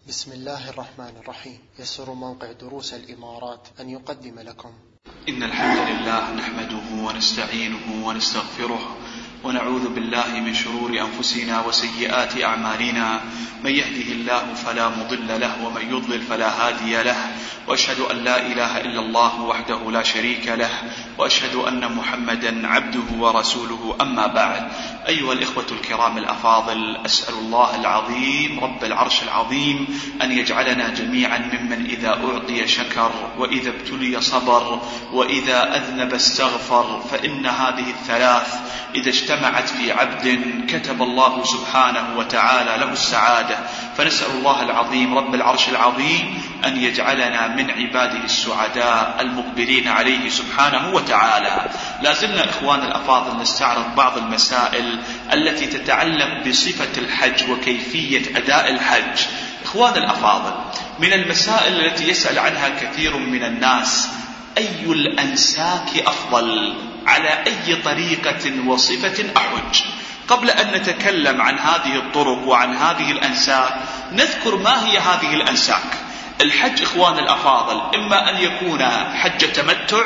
بسم الله الرحمن الرحيم. يسر موقع دروس الإمارات أن يقدم لكم إن الحمد لله نحمده ونستعينه ونستغفره ونعوذ بالله من شرور أنفسنا وسيئات أعمالنا. من يهده الله فلا مضل له ومن يضلل فلا هادي له، وأشهد أن لا إله إلا الله وحده لا شريك له، وأشهد أن محمدا عبده ورسوله. أما بعد، أيها الإخوة الكرام الأفاضل، أسأل الله العظيم رب العرش العظيم أن يجعلنا جميعا ممن إذا أعطي شكر، وإذا ابتلي صبر، وإذا أذنب استغفر. فإن هذه الثلاث إذا اجتمعت في عبد كتب الله سبحانه وتعالى له السعادة. فنسأل الله العظيم رب العرش العظيم أن يجعلنا من عباده السعداء المقبلين عليه سبحانه وتعالى. لازلنا إخوان الأفاضل نستعرض بعض المسائل التي تتعلق بصفة الحج وكيفية أداء الحج. إخوان الأفاضل، من المسائل التي يسأل عنها كثير من الناس: أي الأنساك أفضل؟ على أي طريقة وصفة أحج؟ قبل أن نتكلم عن هذه الطرق وعن هذه الأنساك، نذكر ما هي هذه الأنساك. الحج إخوان الأفاضل إما أن يكون حج تمتع،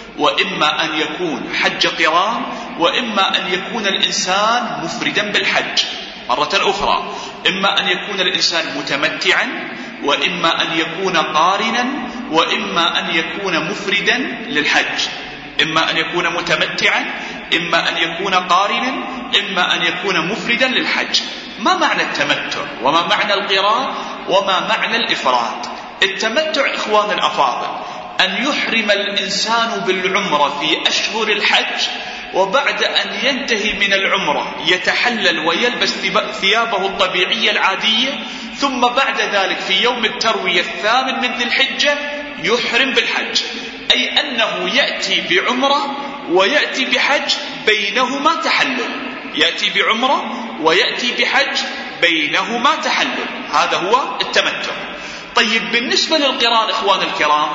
وإما أن يكون حج قران، وإما أن يكون الإنسان مفردا بالحج. مرة أخرى، إما أن يكون الإنسان متمتعا، وإما أن يكون قارنا، وإما أن يكون مفردا للحج. إما أن يكون متمتعا، إما أن يكون قارنا، إما أن يكون مفردا للحج. ما معنى التمتع؟ وما معنى القران؟ وما معنى الإفراد؟ التمتع إخوان الأفاضل أن يحرم الإنسان بالعمرة في أشهر الحج، وبعد أن ينتهي من العمرة يتحلل ويلبس ثيابه الطبيعية العادية، ثم بعد ذلك في يوم التروية 8 من ذي الحجة يحرم بالحج. أي أنه يأتي بعمرة ويأتي بحج بينهما تحلل، يأتي بعمرة ويأتي بحج بينهما تحلل. هذا هو التمتع. طيب، بالنسبة للقران إخوان الكرام،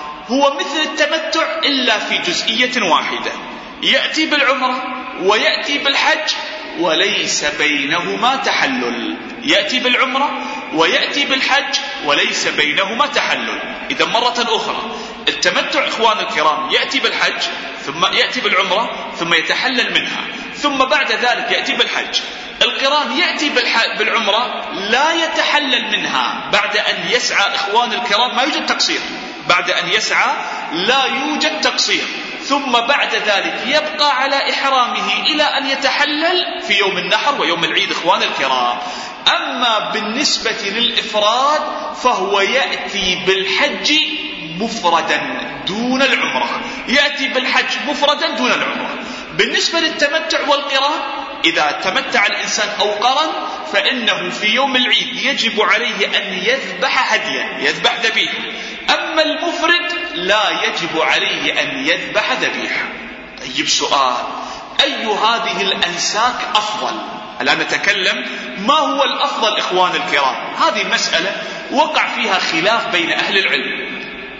هو مثل التمتع إلا في جزئية واحدة: يأتي بالعمرة ويأتي بالحج وليس بينهما تحلل. يأتي بالعمرة ويأتي بالحج وليس بينهما تحلل. إذا مرة أخرى، التمتع إخوان الكرام يأتي بالحج، ثم يأتي بالعمرة، ثم يتحلل منها، ثم بعد ذلك يأتي بالحج. القران يأتي بالعمرة لا يتحلل منها بعد أن يسعى إخوان الكرام، ما يوجد تقصير، بعد أن يسعى لا يوجد تقصير، ثم بعد ذلك يبقى على إحرامه إلى أن يتحلل في يوم النحر ويوم العيد إخوان الكرام. أما بالنسبة للإفراد فهو يأتي بالحج مفردا دون العمرة، يأتي بالحج مفردا دون العمرة. بالنسبة للتمتع والقران، إذا تمتع الإنسان أو قرن فإنه في يوم العيد يجب عليه أن يذبح هديا، يذبح ذبيحة. أما المفرد لا يجب عليه أن يذبح ذبيحة. طيب، سؤال: أي هذه الأنساك أفضل؟ الآن نتكلم ما هو الأفضل إخوان الكرام. هذه مسألة وقع فيها خلاف بين أهل العلم،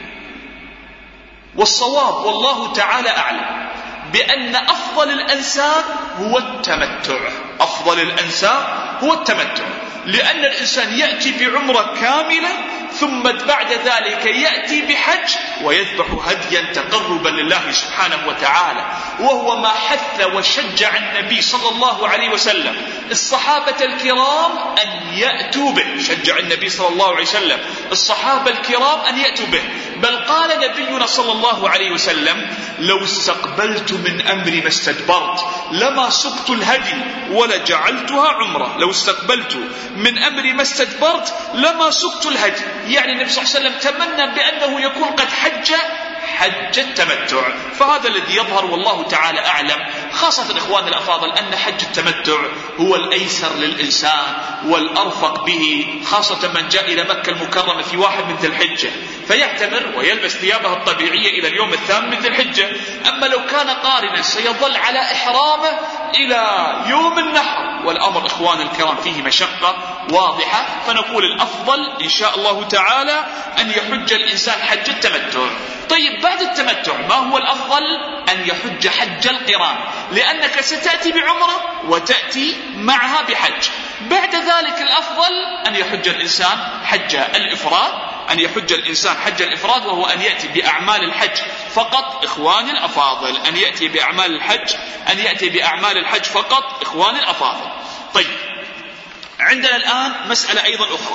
والصواب والله تعالى أعلم بأن أفضل الأنساك هو التمتع. أفضل الأنساك هو التمتع، لأن الإنسان يأتي بعمرة كاملة، ثم بعد ذلك يأتي بحج ويذبح هديا تقربا لله سبحانه وتعالى، وهو ما حث وشجع النبي صلى الله عليه وسلم الصحابة الكرام أن يأتوا به. شجع النبي صلى الله عليه وسلم الصحابة الكرام أن يأتوا به، بل قال نبينا صلى الله عليه وسلم: لو استقبلت من أمري ما استدبرت لما سقت الهدي ولجعلتها عمرة. لو استقبلت من أمري ما استدبرت لما سقت الهدي. يعني النبي صلى الله عليه وسلم تمنى بأنه يكون قد حج التمتع. فهذا الذي يظهر والله تعالى أعلم، خاصة إخوان الأفاضل، أن حج التمتع هو الأيسر للإنسان والأرفق به، خاصة من جاء إلى مكة المكرمة في 1 من ذي الحجة فيعتمر ويلبس ثيابه الطبيعية إلى اليوم 8 من ذي الحجة. أما لو كان قارنا سيظل على إحرامه إلى يوم النحر، والأمر إخوان الكرام فيه مشقة واضحة. فنقول الأفضل إن شاء الله تعالى أن يحج الإنسان حج التمتع. طيب، بعد التمتع ما هو الأفضل؟ أن يحج حج القران، لأنك ستأتي بعمرة وتأتي معها بحج. بعد ذلك الأفضل أن يحج الإنسان حج الإفراد، أن يحج الإنسان حج الإفراد، وهو أن يأتي بأعمال الحج فقط إخواني الأفاضل، أن يأتي بأعمال الحج، أن يأتي بأعمال الحج فقط إخواني الأفاضل. طيب، عندنا الآن مسألة أيضا أخرى.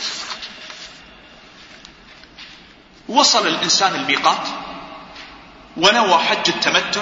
وصل الإنسان الميقات ونوى حج التمتع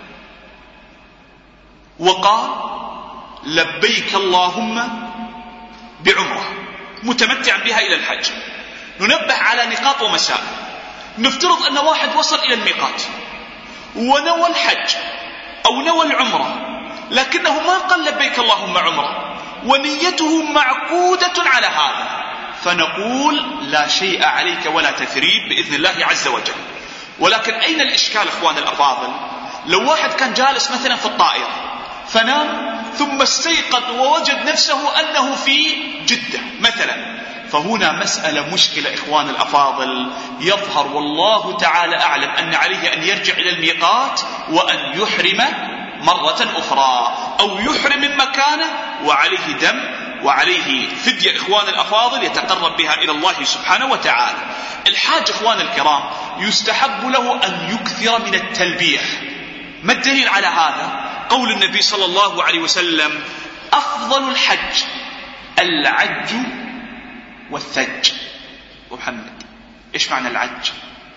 وقال لبيك اللهم بعمرة متمتعا بها إلى الحج. ننبه على نقاط ومسائل. نفترض أن واحد وصل إلى الميقات ونوى الحج أو نوى العمرة، لكنه ما قال لبيك اللهم عمرة ونيته معقودة على هذا، فنقول لا شيء عليك ولا تثريب بإذن الله عز وجل. ولكن أين الإشكال إخوان الأفاضل؟ لو واحد كان جالس مثلا في الطائرة فنام ثم استيقظ ووجد نفسه أنه في جدة مثلا، فهنا مسألة مشكلة إخوان الأفاضل. يظهر والله تعالى أعلم أن عليه أن يرجع إلى الميقات وأن يحرم مرة أخرى، أو يحرم من مكانه وعليه دم وعليه فدية إخوان الأفاضل يتقرب بها إلى الله سبحانه وتعالى. الحاج إخوان الكرام يستحب له أن يكثر من التلبية. ما الدليل على هذا؟ قول النبي صلى الله عليه وسلم أفضل الحج العج والثج. ومحمد إيش معنى العج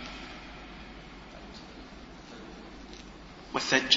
والثج؟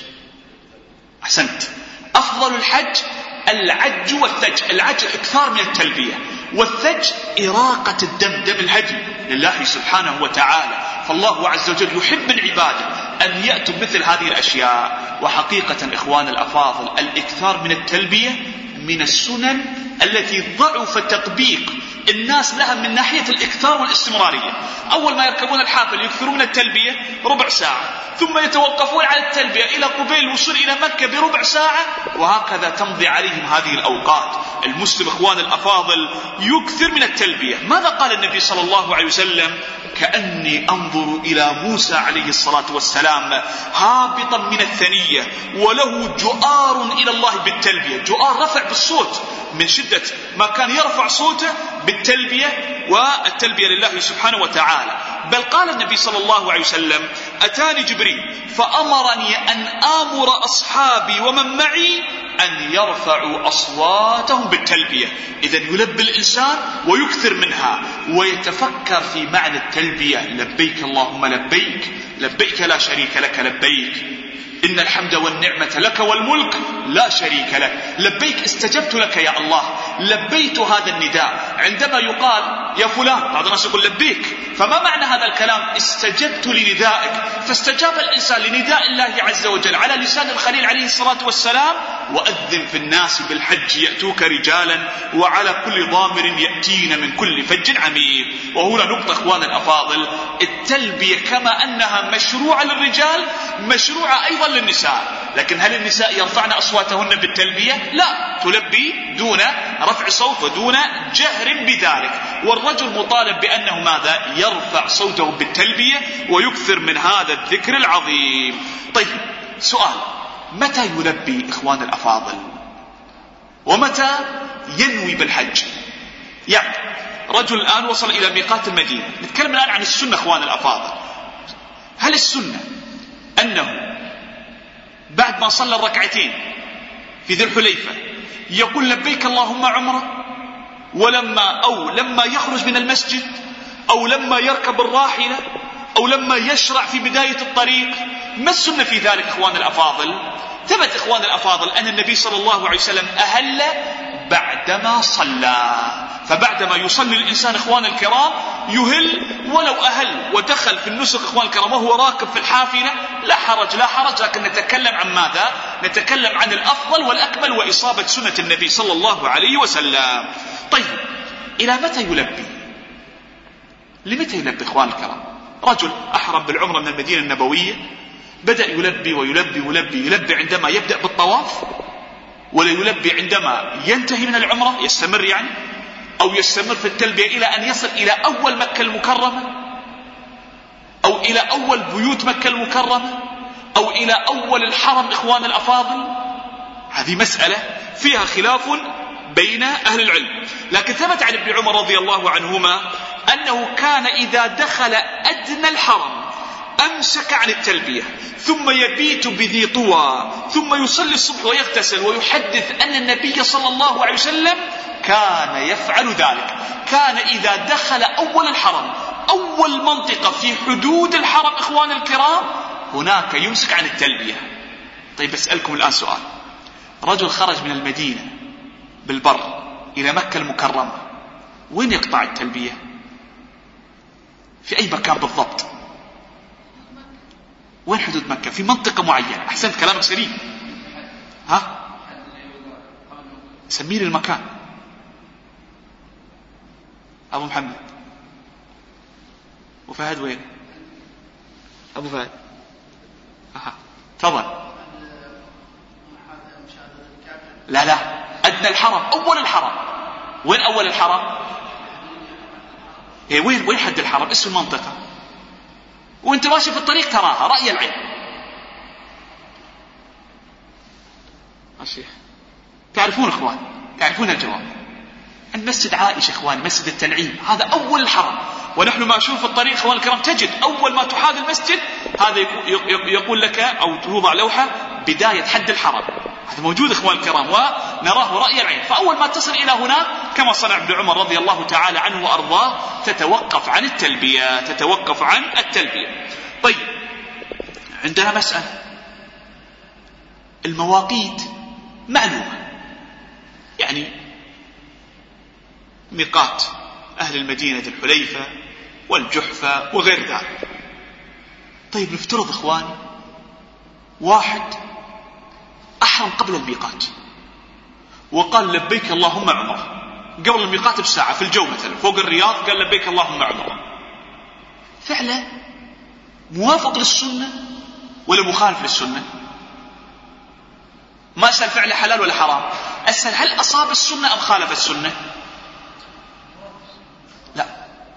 أحسنت. أفضل الحج العج والثج. العج إكثار من التلبية، والثج إراقة الدم، دم الهدي لله سبحانه وتعالى. فالله عز وجل يحب العبادة أن يأتوا بمثل هذه الأشياء. وحقيقة إخوان الأفاضل الإكثار من التلبية من السنن التي ضعف تطبيق الناس لها من ناحية الإكثار والاستمرارية. أول ما يركبون الحافل يكثرون التلبية ربع ساعة، ثم يتوقفون على التلبية إلى قبيل الوصول إلى مكة بربع ساعة، وهكذا تمضي عليهم هذه الأوقات. المسلم إخوان الأفاضل يكثر من التلبية. ماذا قال النبي صلى الله عليه وسلم؟ كأني أنظر إلى موسى عليه الصلاة والسلام هابطا من الثنية وله جؤار إلى الله بالتلبية. جؤار رفع بالصوت من شدة ما كان يرفع صوته بالتلبية، والتلبية لله سبحانه وتعالى. بل قال النبي صلى الله عليه وسلم أتاني جبريل فأمرني أن آمر أصحابي ومن معي أن يرفعوا أصواتهم بالتلبية. إذن يلبي الإنسان ويكثر منها ويتفكر في معنى التلبية. لبيك اللهم لبيك، لبيك لا شريك لك لبيك، إن الحمد والنعمة لك والملك لا شريك لك. لبيك استجبت لك يا الله، لبيت هذا النداء. عندما يقال يا فلان بعض الناس يقول لبيك، فما معنى هذا الكلام؟ استجبت لندائك. فاستجاب الإنسان لنداء الله عز وجل على لسان الخليل عليه الصلاة والسلام: وأذن في الناس بالحج يأتوك رجالا وعلى كل ضامر يأتين من كل فج عميق. وهنا نقطة إخوان الأفاضل، التلبية كما أنها مشروعة للرجال مشروعة أيضا للنساء. لكن هل النساء يرفعن أصواتهن بالتلبية؟ لا، تلبي دون رفع صوت ودون جهر بذلك. والرجل مطالب بأنه ماذا؟ يرفع صوته بالتلبية ويكثر من هذا الذكر العظيم. طيب، سؤال: متى يلبي إخوان الأفاضل؟ ومتى ينوي بالحج؟ يعني رجل الآن وصل إلى ميقات المدينة. نتكلم الآن عن السنة إخوان الأفاضل. هل السنة أنه بعد ما صلى الركعتين في ذي الحليفة يقول لبيك اللهم عمرة، لما يخرج من المسجد، أو لما يركب الراحلة، أو لما يشرع في بداية الطريق؟ ما السنة في ذلك إخوان الأفاضل؟ ثبت إخوان الأفاضل أن النبي صلى الله عليه وسلم أهل بعدما صلى. فبعدما يصلي الإنسان إخوان الكرام يهل، ولو أهل ودخل في النسك إخوان الكرام وهو راكب في الحافلة لا حرج لا حرج. لكن نتكلم عن ماذا؟ نتكلم عن الأفضل والأكمل وإصابة سنة النبي صلى الله عليه وسلم. طيب، إلى متى يلبي؟ لمتى يلبي إخوان الكرام؟ رجل أحرم بالعمرة من المدينة النبوية، بدأ يلبي ويلبي ويلبي. يلبي عندما يبدأ بالطواف، ولا يلبي عندما ينتهي من العمرة؟ يستمر يعني، أو يستمر في التلبية إلى أن يصل إلى أول مكة المكرمة، أو إلى أول بيوت مكة المكرمة، أو إلى أول الحرم إخوان الأفاضل؟ هذه مسألة فيها خلاف بين أهل العلم. لكن ثبت عن ابن عمر رضي الله عنهما أنه كان إذا دخل أدنى الحرم أمسك عن التلبية، ثم يبيت بذي طوى، ثم يصلي الصبح ويغتسل ويحدث أن النبي صلى الله عليه وسلم كان يفعل ذلك. كان إذا دخل أول الحرم، أول منطقة في حدود الحرم إخوان الكرام، هناك يمسك عن التلبية. طيب أسألكم الآن سؤال: رجل خرج من المدينة بالبر إلى مكة المكرمة، وين يقطع التلبية؟ في أي مكان بالضبط؟ وين حدود مكة؟ في منطقة معينة. أحسنت، كلامك سليم. ها؟ سميني المكان. أبو محمد. وفهد وين؟ أبو فهد. تفضل. لا، أدنى الحرم، أول الحرم. وين أول الحرم؟ وين حد الحرم؟ اسم المنطقة. وانت ماشي في الطريق تراها رأي العين. الشيخ تعرفون اخوان، تعرفون الجواب. المسجد عائشة اخوان، مسجد التنعيم، هذا اول الحرم. ونحن ماشيون في الطريق اخوان الكرام، تجد اول ما تحاذي المسجد هذا يقول لك او توضع لوحة بداية حد الحرم. هذا موجود اخوان الكرام ونراه رأي العين. فاول ما تصل الى هناك كما صنع ابن عمر رضي الله تعالى عنه وارضاه تتوقف عن التلبية، تتوقف عن التلبية. طيب، عندنا مسألة، المواقيت معلومة، يعني ميقات أهل المدينة الحليفة والجحفة وغير ذلك. طيب نفترض إخواني واحد أحرم قبل الميقات وقال لبيك اللهم عمره قبل الميقات بساعة في الجو مثلا فوق الرياض، قال لبيك اللهم عمره، فعلا موافق للسنة ولا مخالف للسنة؟ ما أسأل فعله حلال ولا حرام، أسأل هل أصاب السنة أم خالف السنة؟ لا،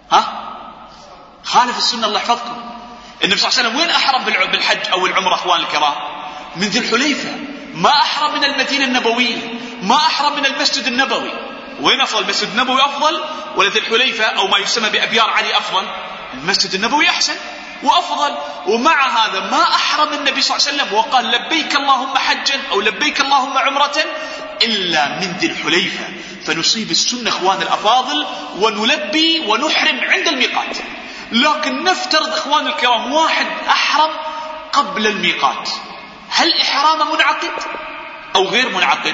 خالف السنة. الله يحفظكم. النبي صلى الله عليه وسلم وين أحرم بالحج أو العمرة أخوان الكرام؟ من ذي الحليفة. ما أحرم من المدينة النبوية، ما أحرم من المسجد النبوي. وين أفضل، المسجد النبوي أفضل ولا ذي الحليفة أو ما يسمى بأبيار علي أفضل؟ المسجد النبوي أحسن وأفضل. ومع هذا ما أحرم النبي صلى الله عليه وسلم وقال لبيك اللهم حجا أو لبيك اللهم عمرة إلا من ذي الحليفة. فنصيب السنة إخوان الأفاضل ونلبي ونحرم عند الميقات. لكن نفترض إخوان الكرام واحد أحرم قبل الميقات، هل إحرامه منعقد أو غير منعقد؟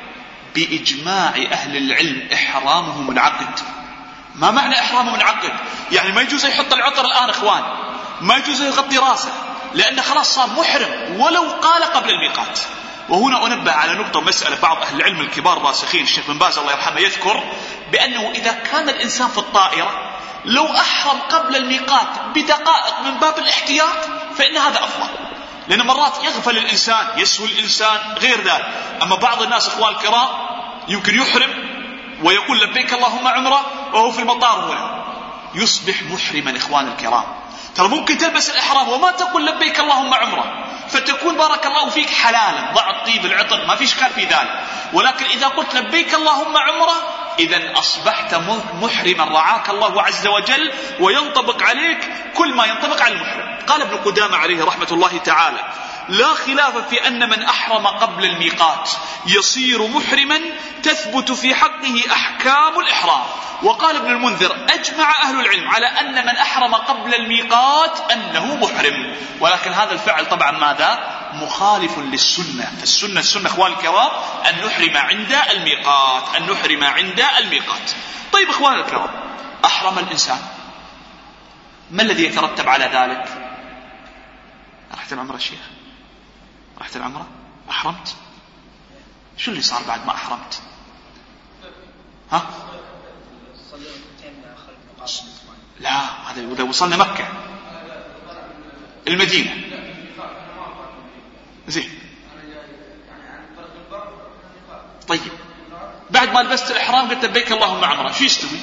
بإجماع أهل العلم إحرامه منعقد. ما معنى إحرامه منعقد؟ يعني ما يجوز يحط العطر الآن إخوان، ما يجوز يغطي راسه، لأنه خلاص صار محرم ولو قال قبل الميقات. وهنا أنبه على نقطة مسألة بعض أهل العلم الكبار الراسخين، الشيخ بن باز الله يرحمه يذكر بأنه إذا كان الإنسان في الطائرة لو أحرم قبل الميقات بدقائق من باب الاحتياط فإن هذا أفضل، لأن مرات يغفل الإنسان، يسهو الإنسان غير ذلك. أما بعض الناس إخوان الكرام يمكن يحرم ويقول لبيك اللهم عمره وهو في المطار هنا، يصبح محرما إخوان الكرام. ترى ممكن تلبس الإحرام وما تقول لبيك اللهم عمره، فتكون بارك الله فيك حلالا، ضع الطيب العطر ما في إشكال في ذلك. ولكن إذا قلت لبيك اللهم عمره إذن أصبحت محرما رعاك الله عز وجل، وينطبق عليك كل ما ينطبق على المحرم. قال ابن قدامة عليه رحمة الله تعالى: لا خلاف في أن من أحرم قبل الميقات يصير محرما تثبت في حقه أحكام الإحرام. وقال ابن المنذر: أجمع أهل العلم على أن من أحرم قبل الميقات أنه محرم. ولكن هذا الفعل طبعا ماذا؟ مخالف للسنة. فالسنة أخوان الكرام أن نحرم عند الميقات، أن نحرم عند الميقات. طيب أخوان الكرام، أحرم الإنسان، ما الذي يترتب على ذلك؟ رحت العمرة الشيخ، رحت العمرة، أحرمت، شو اللي صار بعد ما أحرمت؟ لا، هذا إذا وصلنا مكة المدينة زين. طيب بعد ما لبست الإحرام قلت لبيك اللهم عمره، شو يستوي؟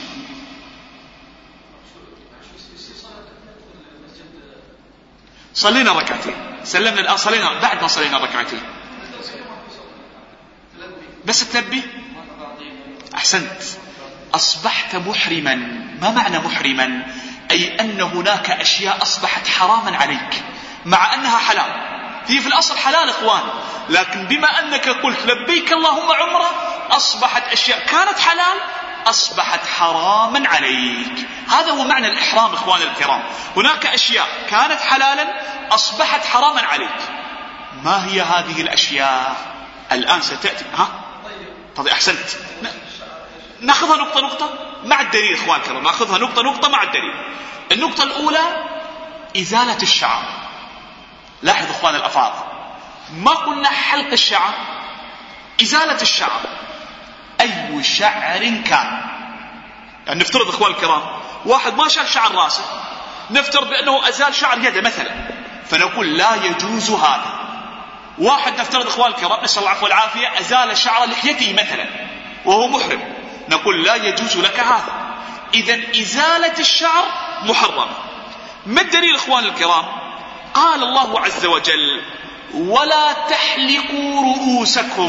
صلينا ركعتين، سلمنا الآن، صلينا بعد ما صلينا ركعتين بس تلبي أحسنت، أصبحت محرما. ما معنى محرما؟ أي أن هناك أشياء أصبحت حراما عليك مع أنها حلال. هي في الأصل حلال إخوان، لكن بما أنك قلت لبيك اللهم عمرة أصبحت أشياء كانت حلال أصبحت حراما عليك. هذا هو معنى الإحرام إخوان الكرام. هناك أشياء كانت حلالا أصبحت حراما عليك. ما هي هذه الأشياء؟ الآن ستأتي. طيب أحسنت، نأخذها نقطة نقطة مع الدليل إخوان الكرام، نأخذها نقطة نقطة مع الدليل. النقطة الأولى إزالة الشعر. لاحظ إخوان الأفاضل، ما قلنا حلق الشعر، إزالة الشعر أي شعر كان. يعني نفترض إخوان الكرام واحد ما شال شعر راسه، نفترض بأنه أزال شعر يده مثلا، فنقول لا يجوز هذا. واحد نفترض إخوان الكرام نسأل الله العفو والعافية أزال شعر لحيته مثلا وهو محرم، نقول لا يجوز لك هذا. إذن إزالة الشعر محرم. ما الدليل إخوان الكرام؟ قال الله عز وجل ولا تحلقوا رؤوسكم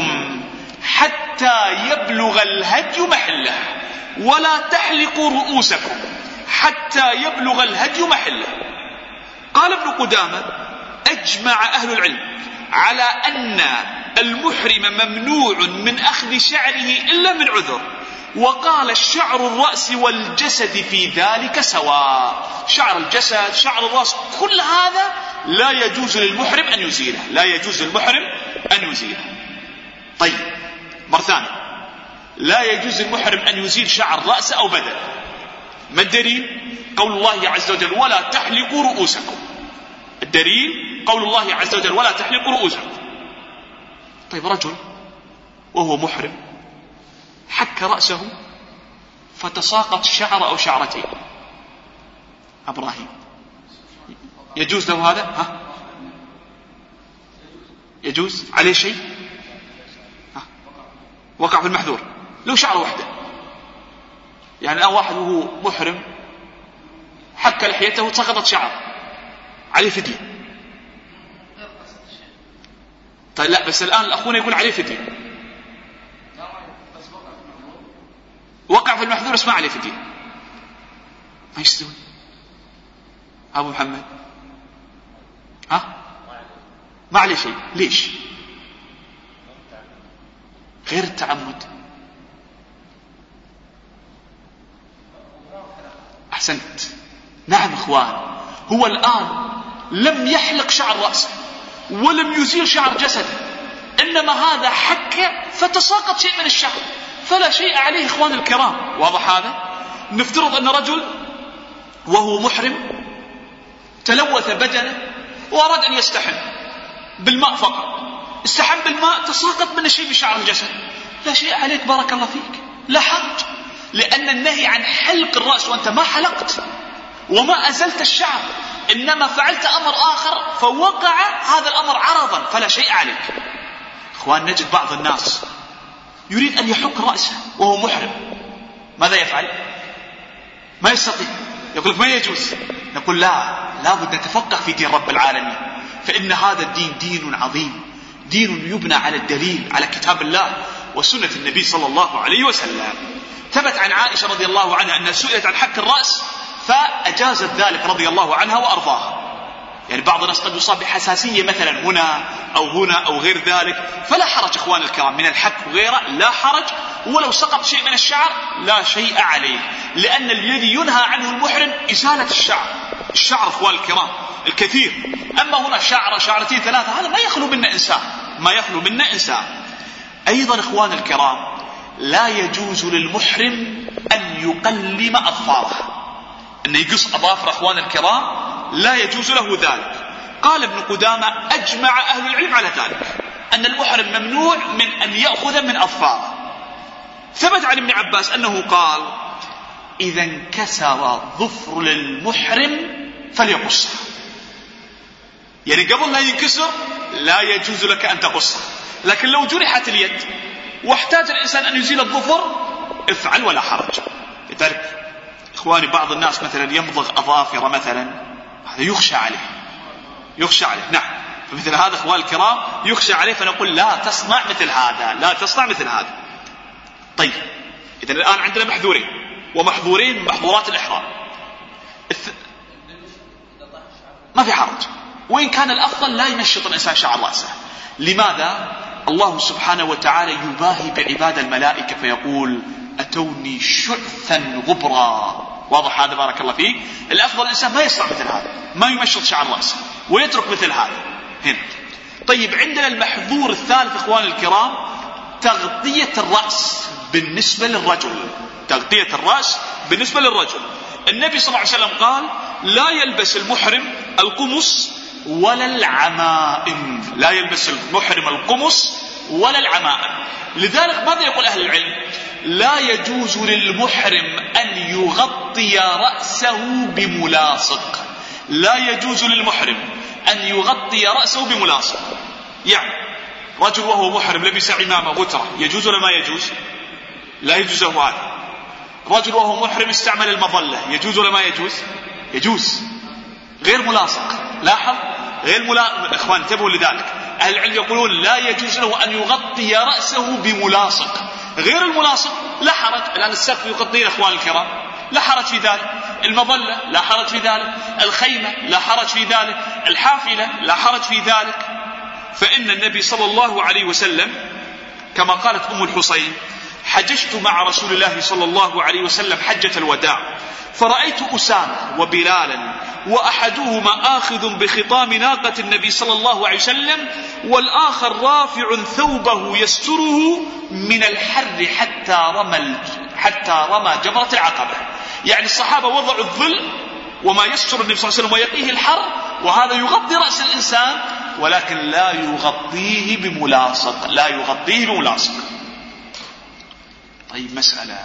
حتى يبلغ الهدي محله. ولا تحلقوا رؤوسكم حتى يبلغ الهدي محله. قال ابن قدامة أجمع أهل العلم على أن المحرم ممنوع من أخذ شعره إلا من عذر، وقال الشعر الرأس والجسد في ذلك سواء. شعر الجسد شعر الرأس كل هذا لا يجوز للمحرم أن يزيله، لا يجوز للمحرم أن يزيله. طيب مرة ثانية، لا يجوز للمحرم أن يزيل شعر رأس أو بدن. ما الدليل؟ قول الله عز وجل ولا تحلقوا رؤوسكم. الدليل قول الله عز وجل ولا تحلقوا رؤوسكم. طيب رجل وهو محرم حك رأسه فتساقط شعر أو شعرتين، إبراهيم يجوز له هذا؟ يجوز عليه شيء؟ وقع في المحذور لو شعر واحدة. يعني الآن واحد وهو محرم حك لحيته وسقطت شعر، عليه فدية. طيب لا، بس الآن الأخونا يقول عليه فدية. وقع في المحذور اسمع عليه فدية، ما يستوي. أبو محمد ما عليه شيء. ليش؟ غير التعمد. أحسنت، نعم إخوان، هو الآن لم يحلق شعر رأسه ولم يزيل شعر جسده، إنما هذا حك فتساقط شيء من الشعر فلا شيء عليه إخوان الكرام. واضح هذا؟ نفترض أن رجل وهو محرم تلوث بدنه وأراد أن يستحم بالماء فقط، استحم بالماء تساقط من شيء من شعر الجسد، لا شيء عليك بارك الله فيك، لا حرج، لأن النهي عن حلق الرأس وأنت ما حلقت وما أزلت الشعر، إنما فعلت أمر آخر فوقع هذا الأمر عرضا فلا شيء عليك. إخوان نجد بعض الناس يريد أن يحك رأسه وهو محرم، ماذا يفعل؟ ما يستطيع، يقول لك ما يجوز. نقول لا بد نتفقه في دين رب العالمين، فإن هذا الدين دين عظيم، دين يبنى على الدليل، على كتاب الله وسنة النبي صلى الله عليه وسلم. ثبت عن عائشة رضي الله عنها أنها سئلت عن حك الرأس فأجازت ذلك رضي الله عنها وأرضاها. يعني بعض الناس قد يصاب بحساسية مثلا هنا أو غير ذلك، فلا حرج إخوان الكرام من الحك وغيره، لا حرج، ولو سقط شيء من الشعر لا شيء عليه، لأن الذي ينهى عنه المحرم إزالة الشعر إخوان الكرام الكثير. أما هنا شعر شعرتين ثلاثة هذا ما يخلو منا إنسان. أيضا إخوان الكرام لا يجوز للمحرم أن يقلم أظفاره، أن يقص أظافر إخوان الكرام لا يجوز له ذلك. قال ابن قدامة أجمع أهل العلم على ذلك، أن المحرم ممنوع من أن يأخذ من أظفاره. ثبت عن ابن عباس أنه قال إذا انكسر ظفر للمحرم فليقصه، يعني قبل لا ينكسر لا يجوز لك أن تقصه، لكن لو جرحت اليد واحتاج الإنسان أن يزيل الظفر افعل ولا حرج. لذلك إخواني بعض الناس مثلا يمضغ أظافر مثلا، هذا يخشى عليه نعم، فمثل هذا إخواني الكرام يخشى عليه، فنقول لا تصنع مثل هذا. طيب إذا الآن عندنا محذورين، ومحظورين محظورات الإحرام. ما في حرج، وإن كان الأفضل لا ينشط الإنسان شعر رأسه. لماذا؟ الله سبحانه وتعالى يباهي بعباد الملائكة فيقول أتوني شعثا غبرا. واضح هذا؟ بارك الله فيك. الأفضل الإنسان ما يصنع مثل هذا، ما يمشط شعر رأسه ويترك مثل هذا هنا. طيب عندنا المحظور الثالث إخواني الكرام، تغطية الرأس بالنسبة للرجل. تغطية الرأس بالنسبة للرجل. النبي صلى الله عليه وسلم قال لا يلبس المحرم القمص ولا العمائم. لا يلبس المحرم القمص ولا العمائم. لذلك ماذا يقول أهل العلم؟ لا يجوز للمحرم أن يغطي رأسه بملاصق. لا يجوز للمحرم أن يغطي رأسه بملاصق. يعني رجل وهو محرم لبس عمامة غترة، يجوز ولا ما يجوز؟ لا يجوز له هذا. رجل وهو محرم استعمل المظلة، يجوز ولا ما يجوز؟ يجوز، غير ملاصق. لاحظ، غير ملاصق. إخوان انتبهوا لذلك. أهل العلم يقولون لا يجوز له أن يغطي رأسه بملاصق. غير الملاصق لا حرج، الآن السقف يغطيه إخوان الكرام، لا حرج في ذلك. المظلة لا حرج في ذلك. الخيمة لا حرج في ذلك. الحافلة لا حرج في ذلك. فإن النبي صلى الله عليه وسلم كما قالت أم الحصين حججت مع رسول الله صلى الله عليه وسلم حجة الوداع، فرأيت أسامة وبلالا وأحدهما آخذ بخطام ناقة النبي صلى الله عليه وسلم، والآخر رافع ثوبه يستره من الحر حتى رمى جمرة العقبة. يعني الصحابة وضعوا الظل وما يستر النبي صلى الله عليه وسلم ويقيه الحر، وهذا يغطي رأس الإنسان ولكن لا يغطيه بملاصق. لا يغطيه بملاصق. طيب مسألة،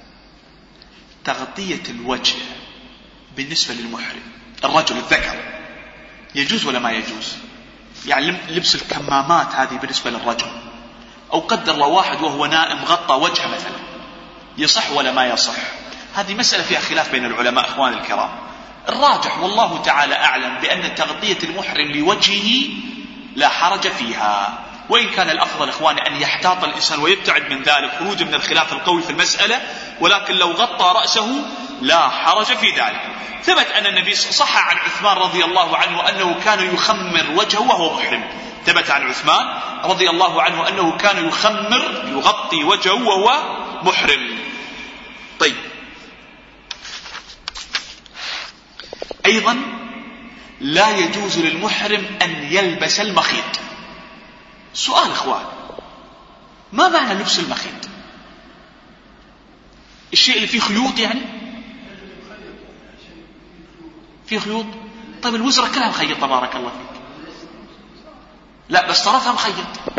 تغطية الوجه بالنسبة للمحرم الرجل الذكر يجوز ولا ما يجوز؟ يعني لبس الكمامات هذه بالنسبة للرجل، أو قدر الله واحد وهو نائم غطى وجهه مثلا، يصح ولا ما يصح؟ هذه مسألة فيها خلاف بين العلماء أخوان الكرام. الراجح والله تعالى أعلم بأن تغطية المحرم لوجهه لا حرج فيها، وإن كان الأفضل إخواني أن يحتاط الإنسان ويبتعد من ذلك خروجا من الخلاف القوي في المسألة، ولكن لو غطى رأسه لا حرج في ذلك. ثبت أن النبي صح عن عثمان رضي الله عنه أنه كان يخمر وجهه وهو محرم. ثبت عن عثمان رضي الله عنه أنه كان يغطي وجهه وهو محرم. طيب أيضا لا يجوز للمحرم أن يلبس المخيط. سؤال إخوان، ما معنى لبس المخيط؟ الشيء اللي فيه خيوط، يعني فيه خيوط. طيب الوزرة كلها مخيطة بارك الله فيك. لا بس طرفها مخيط.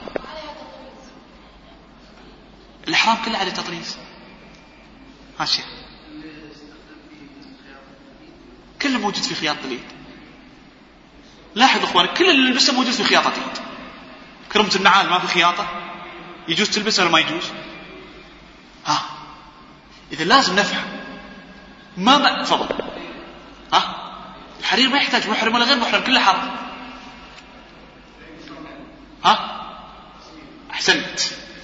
الإحرام كله على تطريز. هاشي كله موجود في خياطة اليد. لاحظ إخوان، كل اللي لبسه موجود في خياطة اليد. كرمة النعال ما في خياطة، يجوز تلبسها ولا ما يجوز؟ إذا لازم نفهم ما تفضل. الحرير ما يحتاج محرم ولا غير محرم، كله حرام. أحسنت.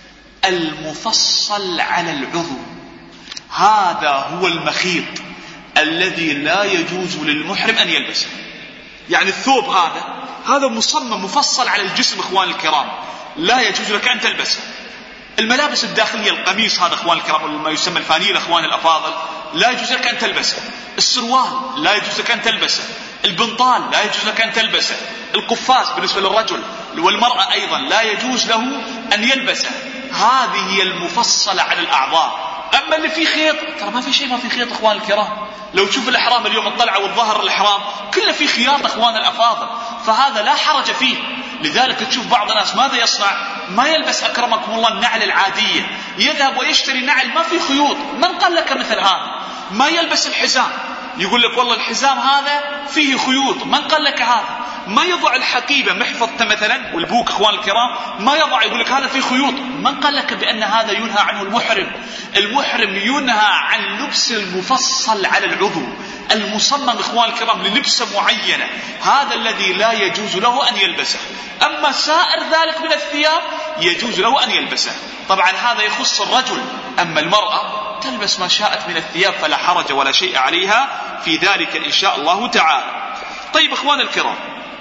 المفصل على العضو هذا هو المخيط الذي لا يجوز للمحرم أن يلبسه. يعني الثوب هذا مصمم مفصل على الجسم إخوان الكرام، لا يجوز لك أن تلبسه. الملابس الداخلية القميص هذا إخوان الكرام ما يسمى الفانيل إخوان الأفاضل لا يجوز لك أن تلبسه. السروال لا يجوز لك أن تلبسه. البنطال لا يجوز لك أن تلبسه. القفاز بالنسبة للرجل والمرأة أيضا لا يجوز له أن يلبسه. هذه هي المفصلة على الأعضاء. أما اللي فيه خيط، ترى ما في شيء ما في خيط إخوان الكرام. لو تشوف الإحرام اليوم الطلعة والظهر الإحرام كله فيه خياط إخوان الأفاضل، فهذا لا حرج فيه. لذلك تشوف بعض الناس ماذا يصنع؟ ما يلبس أكرمكم الله النعل العادية، يذهب ويشتري نعل ما في خيوط. من قال لك مثل هذا؟ ما يلبس الحزام، يقول لك والله الحزام هذا فيه خيوط. من قال لك هذا؟ ما يضع الحقيبة محفظته مثلا والبوك إخوان الكرام ما يضع، يقول لك هذا فيه خيوط. من قال لك بأن هذا ينهى عنه المحرم؟ المحرم ينهى عن لبس المفصل على العضو المصمم إخوان الكرام للبسة معينة، هذا الذي لا يجوز له أن يلبسه. أما سائر ذلك من الثياب يجوز له أن يلبسه. طبعا هذا يخص الرجل. أما المرأة تلبس ما شاءت من الثياب فلا حرج ولا شيء عليها في ذلك إن شاء الله تعالى. طيب إخوان الكرام،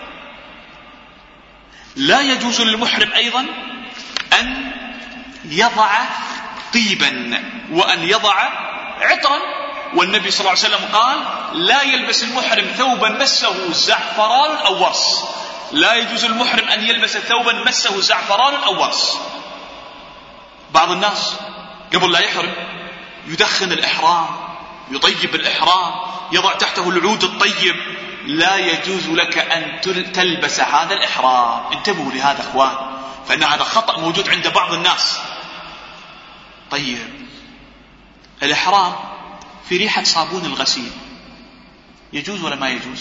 لا يجوز للمحرم أيضا أن يضع طيبا وأن يضع عطرا، والنبي صلى الله عليه وسلم قال لا يلبس المحرم ثوبا مسه زعفران أو ورس. لا يجوز المحرم أن يلبس ثوبا مسه زعفران أو ورس. بعض الناس قبل لا يحرم يدخن الإحرام، يطيب الإحرام، يضع تحته العود الطيب. لا يجوز لك أن تلبس هذا الإحرام. انتبهوا لهذا أخوان، فإن هذا خطأ موجود عند بعض الناس. طيب الإحرام في ريحة صابون الغسيل، يجوز ولا ما يجوز؟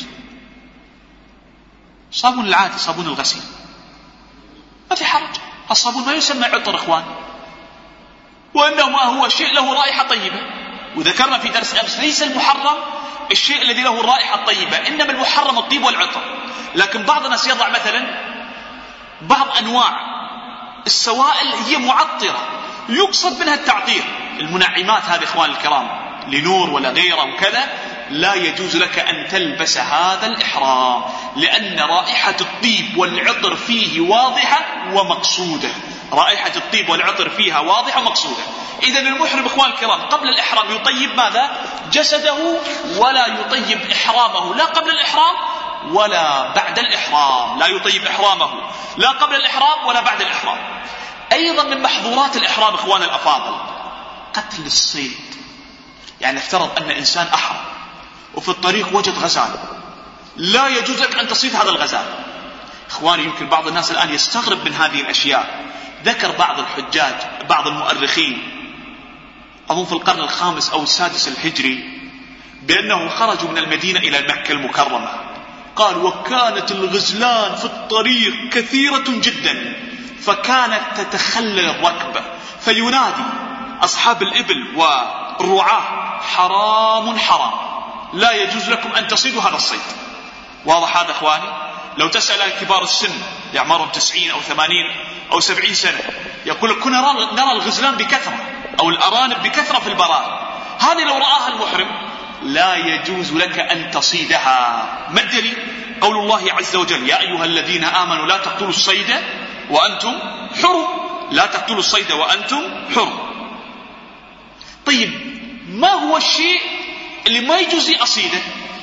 صابون العادي، صابون الغسيل، ما في حرج. الصابون ما يسمى عطر إخوان، وأنه ما هو شيء له رائحة طيبة. وذكرنا في درس أمس ليس المحرم الشيء الذي له الرائحة الطيبة، إنما المحرم الطيب والعطر. لكن بعض الناس يضع مثلا بعض أنواع السوائل هي معطرة يقصد منها التعطير، المنعمات هذه إخوان الكرام، لنور ولا غيره وكذا. لا يجوز لك أن تلبس هذا الإحرام، لأن رائحة الطيب والعطر فيه واضحة ومقصودة. رائحة الطيب والعطر فيها واضحة ومقصودة. إذن المحرم إخوان الكرام قبل الإحرام يطيب ماذا؟ جسده، ولا يطيب إحرامه لا قبل الإحرام ولا بعد الإحرام. لا يطيب إحرامه لا قبل الإحرام ولا بعد الإحرام. أيضا من محظورات الإحرام إخوان الأفاضل قتل الصيد. يعني افترض أن إنسان أحرم وفي الطريق وجد غزال، لا يجوز لك أن تصيد هذا الغزال. إخواني يمكن بعض الناس الآن يستغرب من هذه الأشياء. ذكر بعض الحجاج، بعض المؤرخين، أظن في القرن الخامس أو السادس الهجري، بأنه خرجوا من المدينة إلى مكة المكرمة. قال وكانت الغزلان في الطريق كثيرة جدا، فكانت تتخلل الركبة، فينادي أصحاب الإبل والرعاة حرام حرام، لا يجوز لكم أن تصيدوا هذا الصيد. واضح هذا إخواني؟ لو تسأل كبار السن يعمرهم 90 أو 80 أو 70 سنة يقول لك كنا نرى الغزلان بكثرة أو الأرانب بكثرة في البراء. هذه لو رآها المحرم لا يجوز لك أن تصيدها. ما الدليل؟ قول الله عز وجل يا أيها الذين آمنوا لا تقتلوا الصيد وأنتم حرم. لا تقتلوا الصيد وأنتم حرم. طيب ما هو الشيء اللي ما يجوز أصيده؟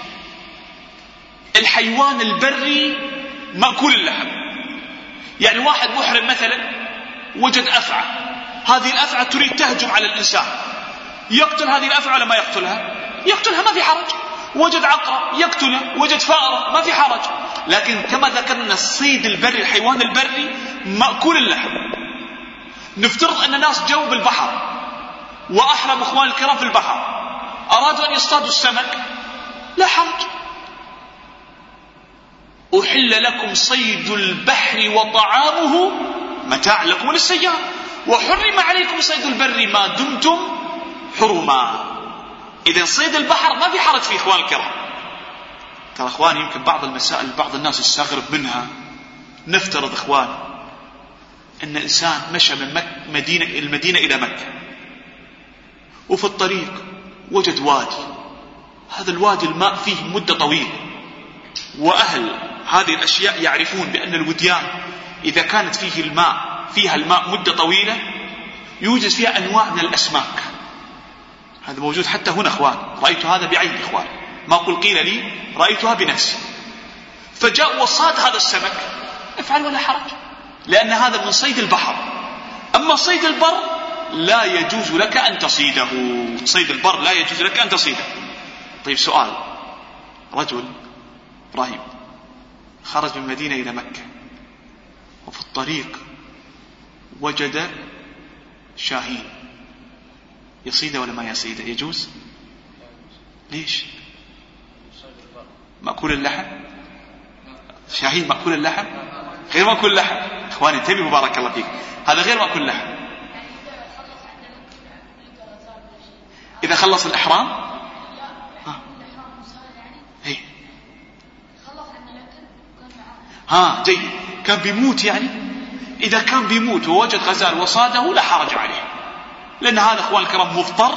الحيوان البري مأكول اللحم. يعني واحد محرم مثلا وجد أفعى، هذه الأفعى تريد تهجم على الإنسان، يقتل هذه الأفعى ولا ما يقتلها؟ يقتلها، ما في حرج. وجد عقرب يقتله، وجد فأرة، ما في حرج. لكن كما ذكرنا الصيد البري، الحيوان البري مأكول اللحم. نفترض أن الناس جو بالبحر وأحرم إخوان الكرام في البحر، أرادوا أن يصطادوا السمك، لا حرج. أحل لكم صيد البحر وطعامه متاع لكم وللسيارة، وحرم عليكم صيد البر ما دمتم حرما. إذن صيد البحر ما في حرج فيه إخوان الكرام. ترى إخواني يمكن بعض المسائل بعض الناس يستغرب منها. نفترض إخوان أن إنسان مشى من المدينة إلى مكة، وفي الطريق وجد وادي، هذا الوادي الماء فيه مدة طويلة، وأهل هذه الأشياء يعرفون بأن الوديان إذا كانت فيها الماء مدة طويلة يوجد فيها أنواع من الأسماك. هذا موجود حتى هنا إخوان، رأيت هذا بعيني إخوان، ما قل قيل لي، رأيتها بنفسي. فجاء وصاد هذا السمك، افعل ولا حرج، لأن هذا من صيد البحر. أما صيد البر لا يجوز لك أن تصيده. صيد البر لا يجوز لك أن تصيده. طيب سؤال، رجل إبراهيم خرج من المدينة إلى مكة، وفي الطريق وجد شاهين، يصيده ولا ما يصيده؟ يجوز. ليش؟ مأكول اللحم. شاهين مأكول اللحم غير مأكول اللحم. إخواني انتبهوا بارك الله فيك، هذا غير مأكول اللحم. إذا خلص الإحرام جيد، كان بيموت يعني. إذا كان بيموت ووجد غزال وصاده لا حرج عليه، لأن هذا إخوان الكرام مضطر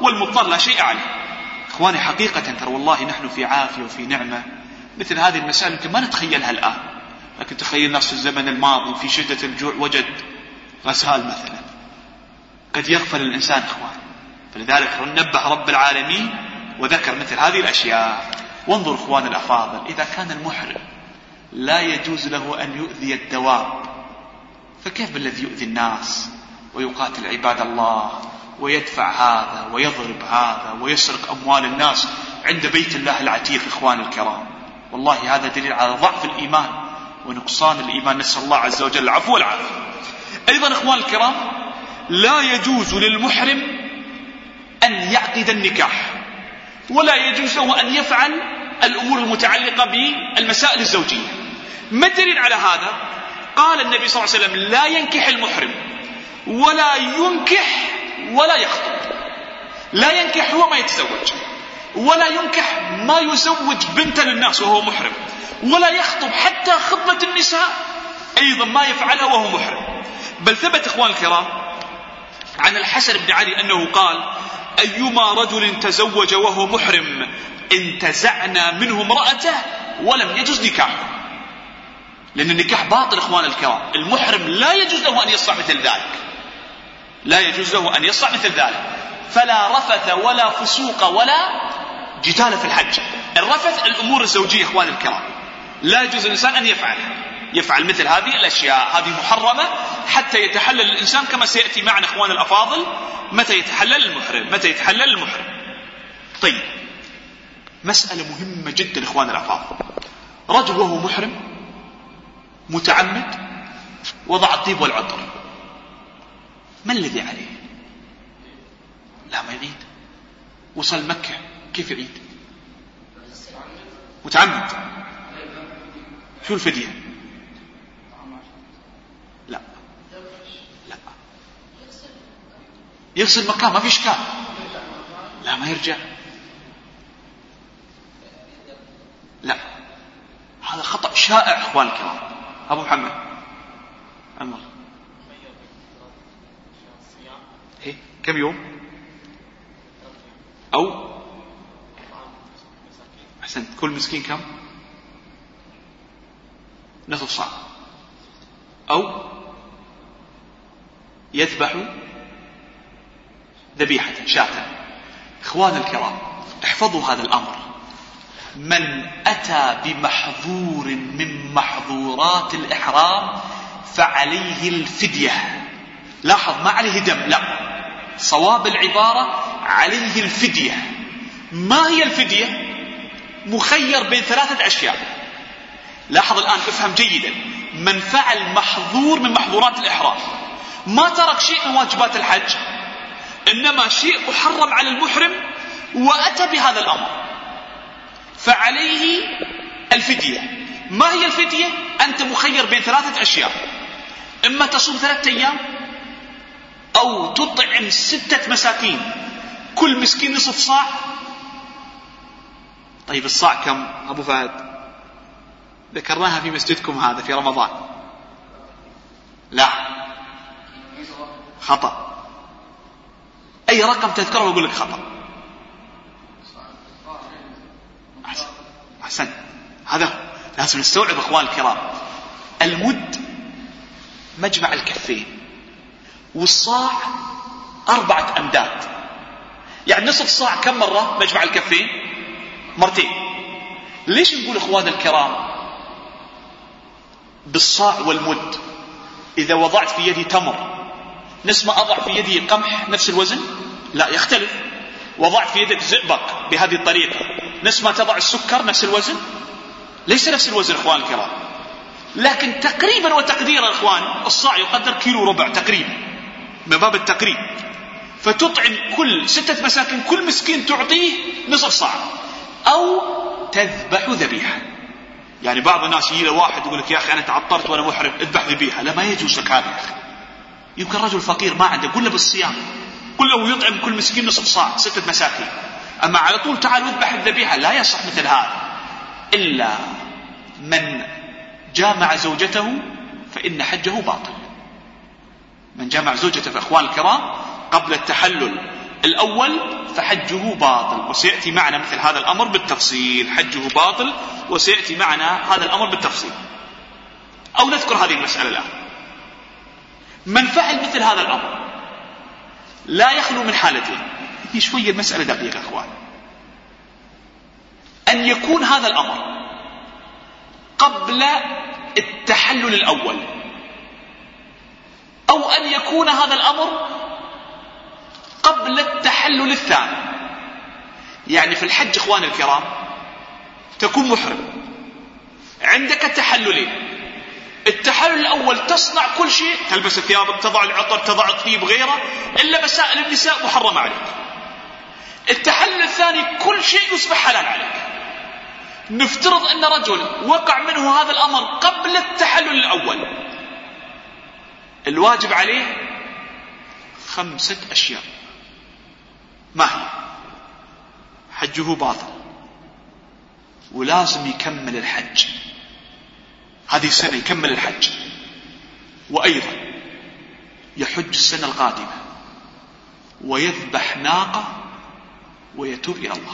والمضطر لا شيء عليه. إخواني حقيقة ترى والله نحن في عافية وفي نعمة. مثل هذه المسائل يمكن ما نتخيلها الآن، لكن تخيل الناس في الزمن الماضي في شدة الجوع وجد غسال مثلا، قد يغفل الإنسان إخوان. فلذلك نبه رب العالمين وذكر مثل هذه الأشياء. وانظر إخوان الأفاضل، إذا كان المحرم لا يجوز له أن يؤذي الدواب، فكيف بالذي يؤذي الناس ويقاتل عباد الله ويدفع هذا ويضرب هذا ويسرق أموال الناس عند بيت الله العتيق؟ إخوان الكرام، والله هذا دليل على ضعف الإيمان ونقصان الإيمان، نسأل الله عز وجل العفو والعافية. أيضا إخوان الكرام، لا يجوز للمحرم أن يعقد النكاح، ولا يجوز له أن يفعل الأمور المتعلقة بالمسائل الزوجية. ما الدليل على هذا؟ قال النبي صلى الله عليه وسلم: لا ينكح المحرم ولا ينكح ولا يخطب. لا ينكح هو ما يتزوج، ولا ينكح ما يزوج بنت للناس وهو محرم، ولا يخطب حتى خطبة النساء أيضا ما يفعلها وهو محرم. بل ثبت إخوان الكرام عن الحسن بن علي أنه قال: أيما رجل تزوج وهو محرم انتزعنا منه امرأته ولم يجوز نكاحه. لأن النكاح باطل إخوان الكرام. المحرم لا يجوز له أن يصنع مثل ذلك، لا يجوز له أن يصنع مثل ذلك. فلا رفث ولا فسوق ولا جدال في الحج. الرفث الأمور الزوجية إخوان الكرام، لا يجوز الإنسان أن يفعل مثل هذه الأشياء، هذه محرمة حتى يتحلل الإنسان، كما سيأتي معنا إخوان الأفاضل متى يتحلل المحرم. طيب، مسألة مهمة جدا إخوان الأفاضل. رجل وهو محرم متعمد وضع الطيب والعطر، ما الذي عليه؟ لا ما يعيد. وصل مكة كيف يعيد؟ متعمد، شو الفدية؟ لا يغسل مكان، ما في إشكال. لا ما يرجع، لا هذا خطأ شائع إخوان الكرام. أبو محمد أنور، كم يوم؟ أو أحسنت، كل مسكين كم؟ نصف صاع. أو يذبح ذبيحة شاة. إخوان الكرام احفظوا هذا الأمر: من أتى بمحظور من محظورات الإحرام فعليه الفدية. لاحظ، ما عليه دم، لا، صواب العبارة عليه الفدية. ما هي الفدية؟ مخير بين 3 أشياء. لاحظ الآن، افهم جيدا. من فعل محظور من محظورات الإحرام، ما ترك شيء من واجبات الحج، إنما شيء محرم على المحرم وأتى بهذا الأمر، فعليه الفدية. ما هي الفدية؟ أنت مخير بين 3 أشياء: إما تصوم 3 أيام، أو تطعم 6 مساكين كل مسكين نصف صاع. طيب الصاع كم أبو فهد؟ ذكرناها في مسجدكم هذا في رمضان. لا، خطأ. أي رقم تذكره وأقول لك خطأ. أحسن، هذا لازم نستوعب إخوان الكرام. المد مجمع الكفين، والصاع 4 أمداد. يعني نصف صاع كم مرة مجمع الكفين؟ 2 مرات. ليش نقول إخوان الكرام بالصاع والمد؟ إذا وضعت في يدي تمر نفس ما أضع في يدي قمح نفس الوزن؟ لا، يختلف. وضعت في يدك زئبق بهذه الطريقة نفس ما تضع السكر نفس الوزن؟ ليس نفس الوزن إخوان الكرام. لكن تقريبا وتقديرا إخوان، الصاع يقدر 1.25 كيلو تقريبا، من باب التقريب. فتطعم كل 6 مساكين، كل مسكين تعطيه نصف صاع، أو تذبح ذبيحة. يعني بعض الناس يجي له واحد يقول لك: يا أخي أنا تعطرت وأنا محرم، اذبح ذبيحة. لا، ما يجوز لك هذا يا أخي. يمكن رجل فقير ما عنده، قل له بالصيام، قل له يطعم كل مسكين نصف صاع 6 مساكين. أما على طول تعال واذبح الذبيحة، لا يصح مثل هذا. إلا من جامع زوجته فإن حجه باطل. من جامع زوجته في إخوان الكرام قبل التحلل الأول فحجه باطل، وسيأتي معنا مثل هذا الأمر بالتفصيل. حجه باطل وسيأتي معنا هذا الأمر بالتفصيل، أو نذكر هذه المسألة الآن. من فعل مثل هذا الأمر لا يخلو من حالتين. هي شوية المسألة دقيقة أخوان. أن يكون هذا الأمر قبل التحلل الأول، أو أن يكون هذا الأمر قبل التحلل الثاني. يعني في الحج إخوان الكرام تكون محرم، عندك تحللين. التحلل الأول تصنع كل شيء، تلبس ثيابك، تضع العطر، تضع الطيب غيره، إلا مسائل النساء محرمة عليك. التحلل الثاني كل شيء يصبح حلال عليك. نفترض أن رجل وقع منه هذا الأمر قبل التحلل الأول، الواجب عليه 5 أشياء. ما هي؟ حجه باطل، ولازم يكمل الحج هذه السنة، يكمل الحج، وأيضا يحج السنة القادمة، ويذبح ناقة، ويتوب إلى الله.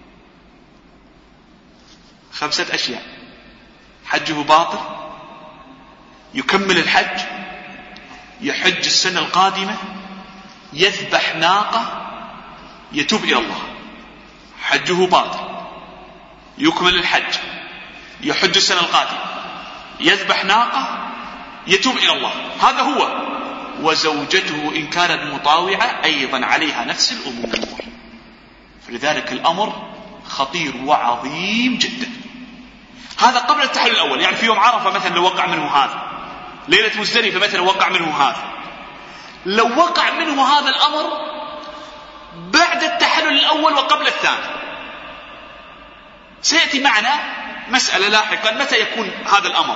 5 أشياء: حجه باطل، يكمل الحج، يحج السنة القادمة، يذبح ناقة، يتوب إلى الله. حجه باطل، يكمل الحج، يحج السنة القادمة، يذبح ناقة، يتوب إلى الله. هذا هو. وزوجته إن كانت مطاوعة أيضا عليها نفس الأمور. فلذلك الأمر خطير وعظيم جدا. هذا قبل التحلل الأول. يعني في يوم عرفة مثلا لو وقع منه هذا، ليلة مزدلفة مثلا وقع منه هذا، لو وقع منه هذا الأمر بعد التحلل الأول وقبل الثاني، سيأتي معنا مسألة لاحقا متى يكون هذا الأمر.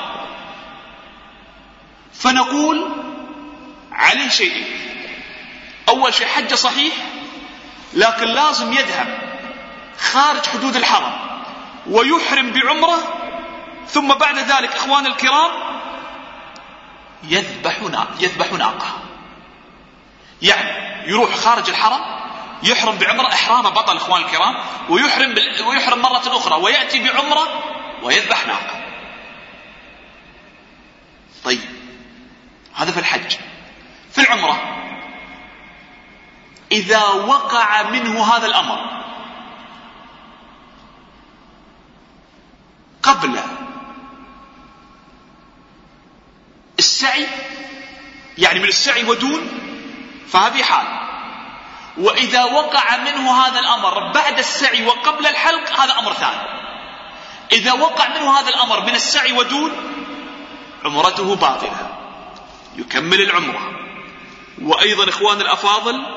فنقول عليه شيئين: أول شيء حج صحيح، لكن لازم يذهب خارج حدود الحرم ويحرم بعمرة، ثم بعد ذلك إخوان الكرام يذبح ناقة. يعني يروح خارج الحرم يحرم بعمرة، إحرام بطل إخوان الكرام، ويحرم مرة أخرى، ويأتي بعمرة ويذبح ناقة. طيب هذا في الحج. في العمرة إذا وقع منه هذا الأمر قبل السعي، يعني من السعي ودون، فهذه حال. وإذا وقع منه هذا الأمر بعد السعي وقبل الحلق، هذا أمر ثاني. إذا وقع منه هذا الأمر من السعي ودون، عمرته باطلة، يكمل العمرة. وأيضا إخوان الأفاضل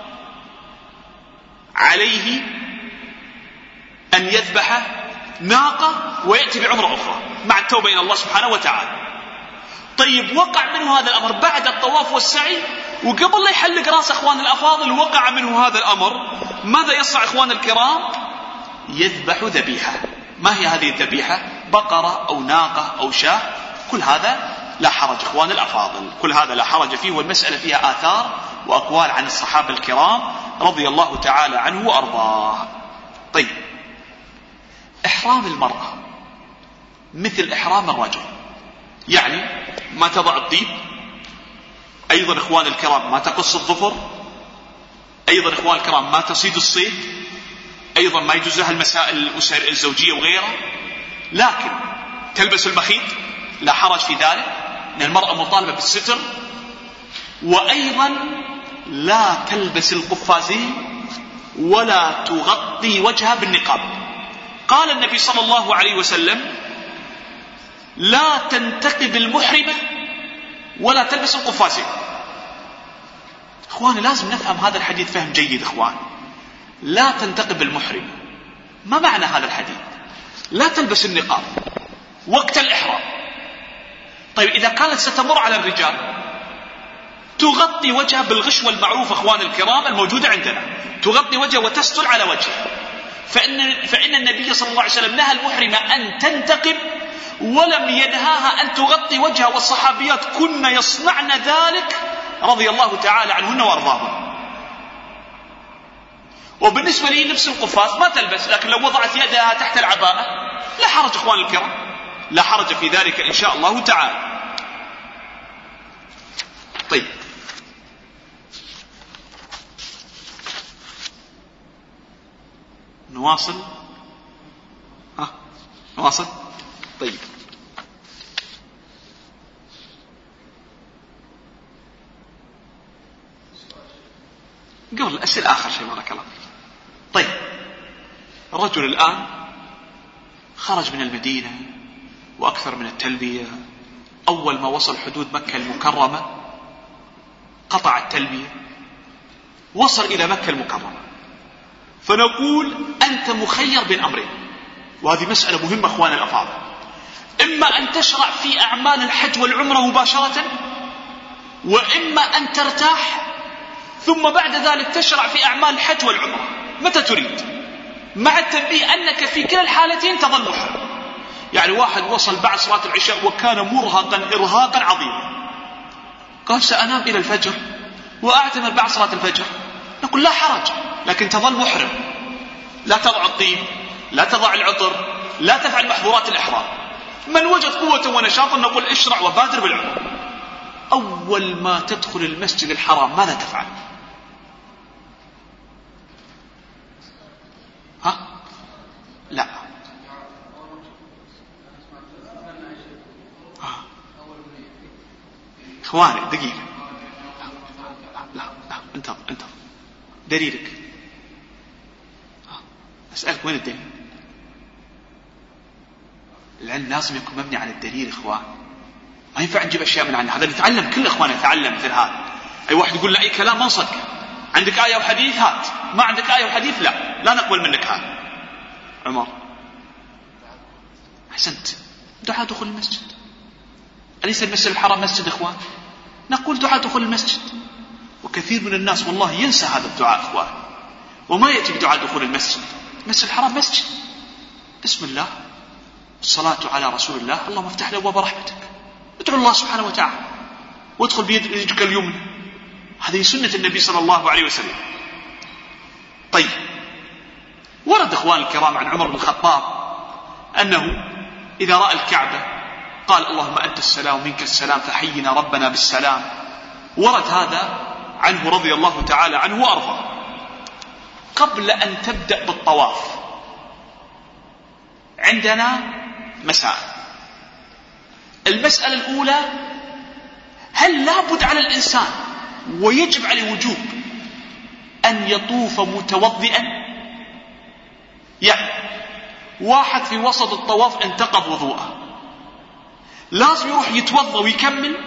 عليه أن يذبح ناقة ويأتي بعمرة أخرى مع التوبة إلى الله سبحانه وتعالى. طيب وقع منه هذا الأمر بعد الطواف والسعي وقبل لا يحلق رأس إخوان الأفاضل، وقع منه هذا الأمر، ماذا يصنع إخوان الكرام؟ يذبح ذبيحة. ما هي هذه الذبيحة؟ بقرة أو ناقة أو شاة. كل هذا لا حرج إخوان الأفاضل، كل هذا لا حرج فيه، والمسألة فيها آثار وأقوال عن الصحابة الكرام رضي الله تعالى عنه وأرضاه. طيب إحرام المرأة مثل إحرام الرجل، يعني ما تضع الطيب، أيضا إخوان الكرام ما تقص الظفر، أيضا إخوان الكرام ما تصيد الصيد، أيضا ما يجوز لها المسائل الزوجية وغيرها، لكن تلبس المخيط لا حرج في ذلك، أن المرأة مطالبة بالستر. وأيضا لا تلبس القفازين ولا تغطي وجهها بالنقاب. قال النبي صلى الله عليه وسلم: لا تنتقب المحرمة ولا تلبس القفازين. إخواني لازم نفهم هذا الحديث فهم جيد. إخوان، لا تنتقب المحرمة، ما معنى هذا الحديث؟ لا تلبس النقاب وقت الإحرام. طيب إذا كانت ستمر على الرجال تغطي وجهها بالغشوة المعروفة إخوان الكرام الموجودة عندنا، تغطي وجهها وتستر على وجهها، فإن النبي صلى الله عليه وسلم نهى المحرمة أن تنتقب ولم ينهاها أن تغطي وجهها، والصحابيات كن يصنعن ذلك رضي الله تعالى عنهن وأرضاهن. وبالنسبة لي لبس القفاز ما تلبس، لكن لو وضعت يدها تحت العباءة لا حرج إخوان الكرام، لا حرج في ذلك إن شاء الله تعالى. طيب نواصل. نواصل. طيب قبل الأسئلة آخر شيء بارك الله. طيب الرجل الآن خرج من المدينة وأكثر من التلبية، أول ما وصل حدود مكة المكرمة قطع التلبية، وصل إلى مكة المكرمة، فنقول أنت مخير بين أمرين، وهذه مسألة مهمة أخواني الأفاضل، إما أن تشرع في أعمال الحج والعمرة مباشرة، وإما أن ترتاح ثم بعد ذلك تشرع في أعمال الحج والعمرة متى تريد، مع التنبيه أنك في كلا الحالتين تظل محرم. يعني واحد وصل بعد صلاة العشاء وكان مرهقا إرهاقا عظيما، قال سأنام إلى الفجر وأعتمر بعد صلاة الفجر، نقول لا حرج، لكن تظل محرم، لا تضع الطيب، لا تضع العطر، لا تفعل محظورات الإحرام. من وجد قوة ونشاطا نقول اشرع وبادر بالعمرة. أول ما تدخل المسجد الحرام ماذا تفعل؟ لا اخواني دقيقة، لا انتظر دليلك. أسألك وين الدليل؟ العلم لازم يكون مبني على الدليل اخوان، ما ينفع نجيب اشياء من عنها. هذا نتعلم، كل اخواننا نتعلم مثل هذا. اي واحد يقول لا اي كلام ما نصدقه، عندك آية وحديث هات، ما عندك آية وحديث لا نقبل منك هذا. عمر أحسنت، دعاء دخول المسجد، أليس المسجد الحرام مسجد إخوان؟ نقول دعاء دخول المسجد، وكثير من الناس والله ينسى هذا الدعاء إخوان، وما يأتي بدعاء دخول المسجد. المسجد الحرام مسجد، بسم الله، الصلاة على رسول الله، اللهم افتح لي أبواب رحمتك، ادعو الله سبحانه وتعالى، وادخل بيدك اليمنى، هذه سنة النبي صلى الله عليه وسلم. طيب ورد إخوان الكرام عن عمر بن الخطاب أنه إذا رأى الكعبة قال اللهم أنت السلام منك السلام فحينا ربنا بالسلام. ورد هذا عنه رضي الله تعالى عنه وأرضاه. قبل أن تبدأ بالطواف عندنا مسائل. المسألة الأولى، هل لابد على الإنسان ويجب عليه وجوب أن يطوف متوضئا؟ يعني واحد في وسط الطواف انتقض وضوءه، لازم يروح يتوضأ ويكمل؟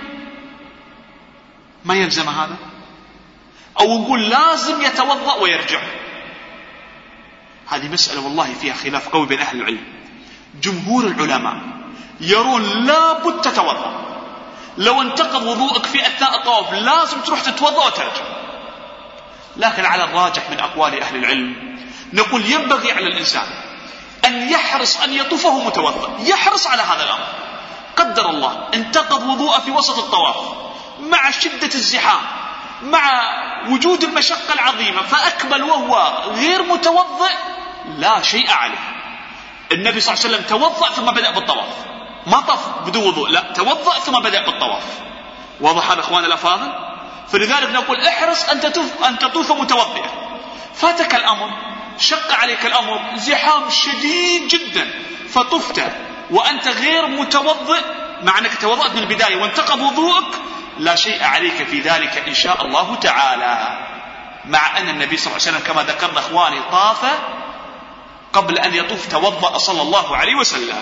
ما يلزم هذا. أو نقول لازم يتوضأ ويرجع؟ هذه مسألة والله فيها خلاف قوي بين أهل العلم. جمهور العلماء يرون لابد تتوضأ، لو انتقض وضوءك في أثناء الطواف لازم تروح تتوضأ وترجع. لكن على الراجح من أقوال أهل العلم نقول ينبغي على الإنسان أن يحرص أن يطوفه متوضأ، يحرص على هذا الأمر. قدر الله انتقض وضوءه في وسط الطواف مع شدة الزحام، مع وجود المشقة العظيمة، فأكمل وهو غير متوضئ، لا شيء عليه. النبي صلى الله عليه وسلم توضأ ثم بدأ بالطواف، ما طف بدون وضوء، لا توضأ ثم بدأ بالطواف. واضح هذا اخوان الافاضل؟ فلذلك نقول احرص ان تطوف متوضئا. فاتك الامر، شق عليك الامر، زحام شديد جدا، فطفت وانت غير متوضئ، مع انك توضأت من البداية وانتقض وضوءك، لا شيء عليك في ذلك ان شاء الله تعالى. مع ان النبي صلى الله عليه وسلم كما ذكرنا اخواني طاف قبل ان يطوف، توضأ صلى الله عليه وسلم.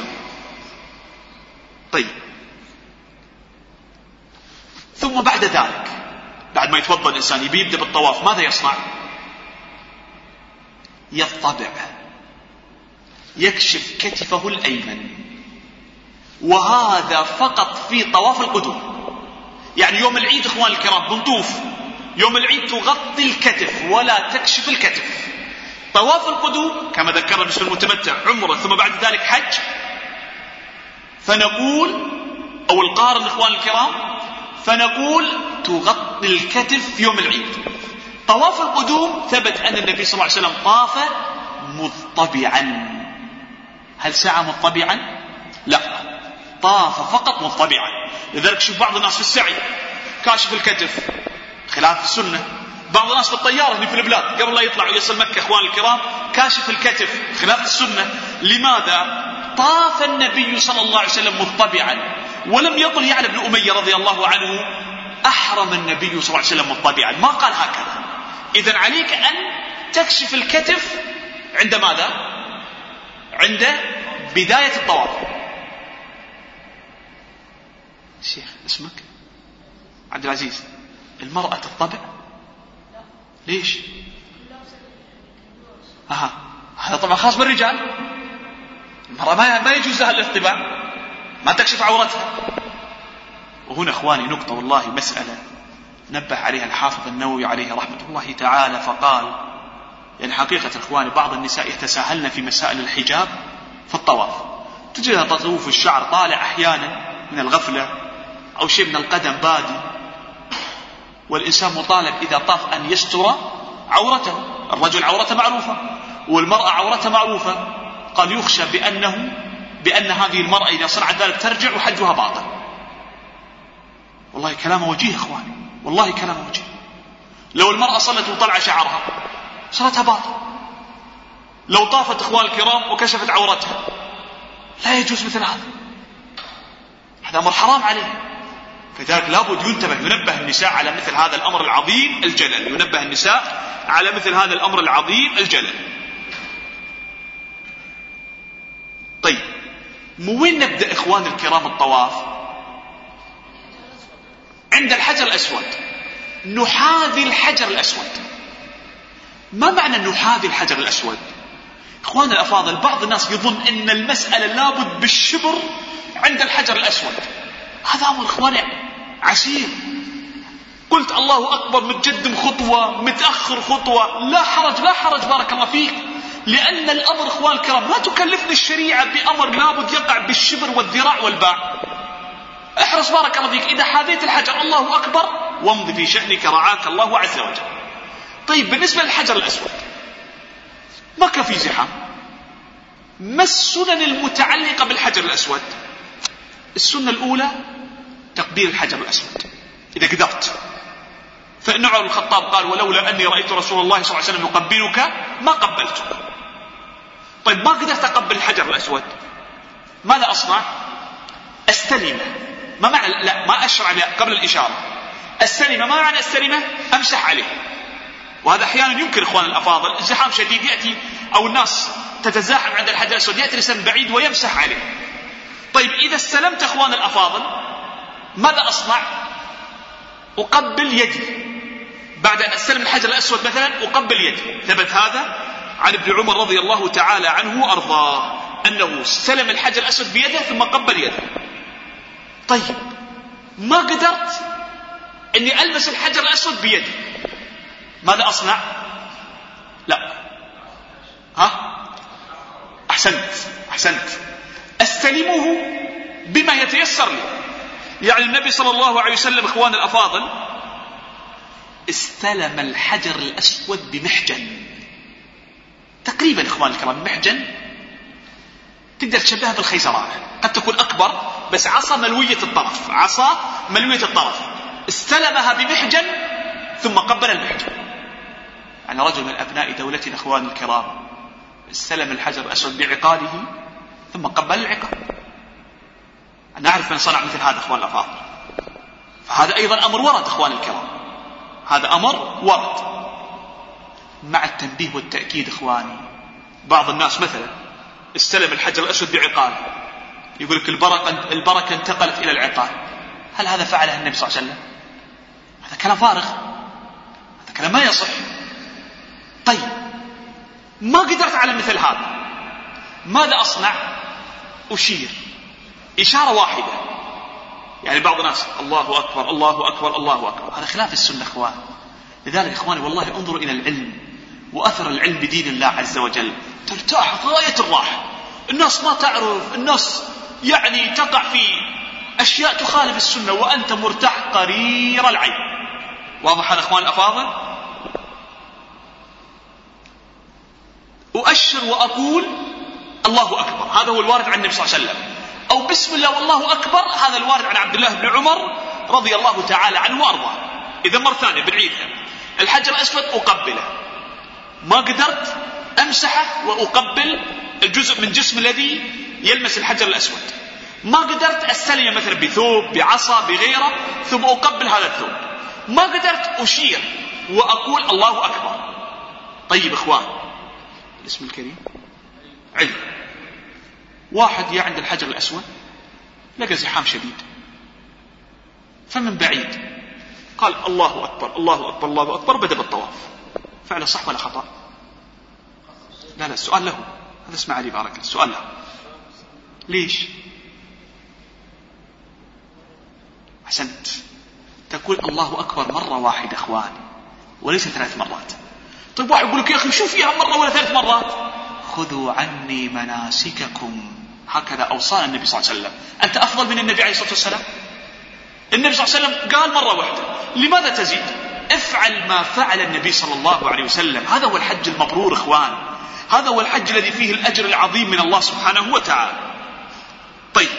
طيب ثم بعد ذلك، بعد ما يتوضأ الإنسان يبي يبدأ بالطواف، ماذا يصنع؟ يضطبع، يكشف كتفه الأيمن، وهذا فقط في طواف القدوم. يعني يوم العيد اخوان الكرام بنطوف، يوم العيد تغطي الكتف ولا تكشف الكتف. طواف القدوم كما ذكرنا بالنسبة المتمتع عمره ثم بعد ذلك حج، فنقول أو القارن اخوان الكرام، فنقول تغطي الكتف في يوم العيد، طواف القدوم ثبت أن النبي صلى الله عليه وسلم طاف مضطبعا. هل سعى مضطبعا؟ لا، طاف فقط مضطبعا. لذلك شوف بعض الناس في السعي كاشف الكتف خلاف السنة، بعض الناس في الطيارة اللي في البلاد قبل لا يطلع ويصل مكة إخوان الكرام كاشف الكتف خلاف السنة. لماذا؟ طاف النبي صلى الله عليه وسلم مضطبعا ولم يقل يعلى بن أمية رضي الله عنه أحرم النبي صلى الله عليه وسلم مضطبعا، ما قال هكذا. إذن عليك أن تكشف الكتف عند ماذا؟ عند بداية الطواف. شيخ اسمك عبد العزيز، المرأة تطبع ليش؟ هذا طبعا خاص بالرجال. المرأة ما يجوز لها الاطباع، ما تكشف عورتها. وهنا اخواني نقطة والله مسألة نبه عليها الحافظ النووي عليه رحمة الله تعالى، فقال يعني حقيقة اخواني بعض النساء يتساهلن في مسائل الحجاب في الطواف، تجدها تطوف الشعر طالع احيانا من الغفلة او شيء من القدم بادي، والإنسان مطالب إذا طاف أن يستر عورته. الرجل عورته معروفة والمرأة عورته معروفة. قال يخشى بأن هذه المرأة إذا صنعت ذلك ترجع وحجها باطل. والله كلامه وجيه إخواني، والله كلامه وجيه. لو المرأة صلت وطلع شعرها صلتها باطل. لو طافت إخوان الكرام وكشفت عورتها لا يجوز مثل هذا أمر حرام عليه. فذلك لابد ينبه النساء على مثل هذا الأمر العظيم الجلل، ينبه النساء على مثل هذا الأمر العظيم الجلل. طيب من وين نبدأ إخوان الكرام الطواف؟ عند الحجر الأسود، نحاذي الحجر الأسود. ما معنى نحاذي الحجر الأسود؟ إخوان الأفاضل بعض الناس يظن أن المسألة لابد بالشبر عند الحجر الأسود. هذا أمر إخواني عسير. قلت الله أكبر متقدم خطوة متأخر خطوة لا حرج بارك الله فيك، لأن الأمر إخوان الكرام لا تكلفني الشريعة بأمر لابد يقع بالشبر والذراع والباع. احرص بارك الله فيك، إذا حاذيت الحجر الله أكبر وامضي في شأنك رعاك الله عز وجل. طيب بالنسبة للحجر الأسود ما كان في زحام، ما السنن المتعلقة بالحجر الأسود؟ السنة الأولى تقبيل الحجر الأسود إذا قدرت. فإن عمر بن الخطاب قال ولولا أني رأيت رسول الله صلى الله عليه وسلم يقبلك ما قبلتك. طيب ما قدرت أقبل الحجر الأسود ماذا أصنع؟ أستلمه. ما معنى لا ما أشرع قبل الإشارة؟ أستلمه. ما معنى أستلمه؟ أمسح عليه. وهذا أحيانا يمكن إخوان الأفاضل الزحام شديد يأتي أو الناس تتزاحم عند الحجر الأسود يأتي الإنسان بعيد ويمسح عليه. طيب إذا استلمت إخوان الأفاضل ماذا أصنع؟ أقبل يدي. بعد أن أستلم الحجر الأسود مثلا أقبل يدي. ثبت هذا عن ابن عمر رضي الله تعالى عنه وأرضاه أنه استلم الحجر الأسود بيده ثم قبل يده. طيب ما قدرت أني ألمس الحجر الأسود بيدي ماذا أصنع؟ لا أحسنت أستلمه بما يتيسر لي. يعني النبي صلى الله عليه وسلم إخوان الأفاضل استلم الحجر الأسود بمحجن تقريبا إخوان الكرام. محجن تقدر تشبهها بالخيزران، قد تكون أكبر بس عصا ملوية الطرف استلمها بمحجن ثم قبل المحجن. يعني رجل من أبناء دولتنا إخوان الكرام استلم الحجر الأسود بعقاله ثم قبل العقال. أنا أعرف من صنع مثل هذا إخوان الأفاضل. فهذا أيضا أمر ورد إخوان الكرام، هذا أمر ورد مع التنبيه والتأكيد إخواني. بعض الناس مثلا استلم الحجر الأسود بعقال يقول لك البركة انتقلت إلى العقال. هل هذا فعله النبي صلى الله عليه وسلم؟ هذا كلام فارغ، هذا كلام ما يصح. طيب ما قدرت على مثل هذا ماذا أصنع؟ أشير إشارة واحدة. يعني بعض الناس الله أكبر الله أكبر الله أكبر، هذا خلاف السنة إخوان. لذلك إخواني والله انظروا إلى العلم وأثر العلم بدين الله عز وجل، ترتاح غاية الراحة. الناس ما تعرف، الناس يعني تقع في أشياء تخالف السنة وأنت مرتاح قرير العين. واضح هذا إخوان الأفاضل؟ أؤشر وأقول الله أكبر، هذا هو الوارد عن النبي صلى الله عليه وسلم. أو بسم الله والله أكبر، هذا الوارد عن عبد الله بن عمر رضي الله تعالى عنه وأرضاه. إذا مرة ثانية بنعيدها، الحجر الأسود أقبله، ما قدرت أمسحه وأقبل الجزء من جسم الذي يلمس الحجر الأسود، ما قدرت أستلم مثلا بثوب بعصا بغيره ثم أقبل هذا الثوب، ما قدرت أشير وأقول الله أكبر. طيب إخوان، الاسم الكريم علم. واحد يا عند الحجر الأسود لقى زحام شديد، فمن بعيد قال الله أكبر الله أكبر الله أكبر، بدأ بالطواف. فعله صح ولا خطأ؟ لا السؤال له، هذا اسمع لي بارك الله، السؤال له. ليش؟ أحسنت، تقول الله أكبر مرة واحدة أخواني وليس 3 مرات. طيب واحد يقول لك يا أخي شوف فيها مرة ولا 3 مرات. خذوا عني مناسككم، هكذا أوصانا النبي صلى الله عليه وسلم. أنت أفضل من النبي عليه الصلاة والسلام؟ النبي صلى الله عليه وسلم قال مرة واحدة، لماذا تزيد؟ افعل ما فعل النبي صلى الله عليه وسلم. هذا هو الحج المبرور إخوان، هذا هو الحج الذي فيه الأجر العظيم من الله سبحانه وتعالى. طيب،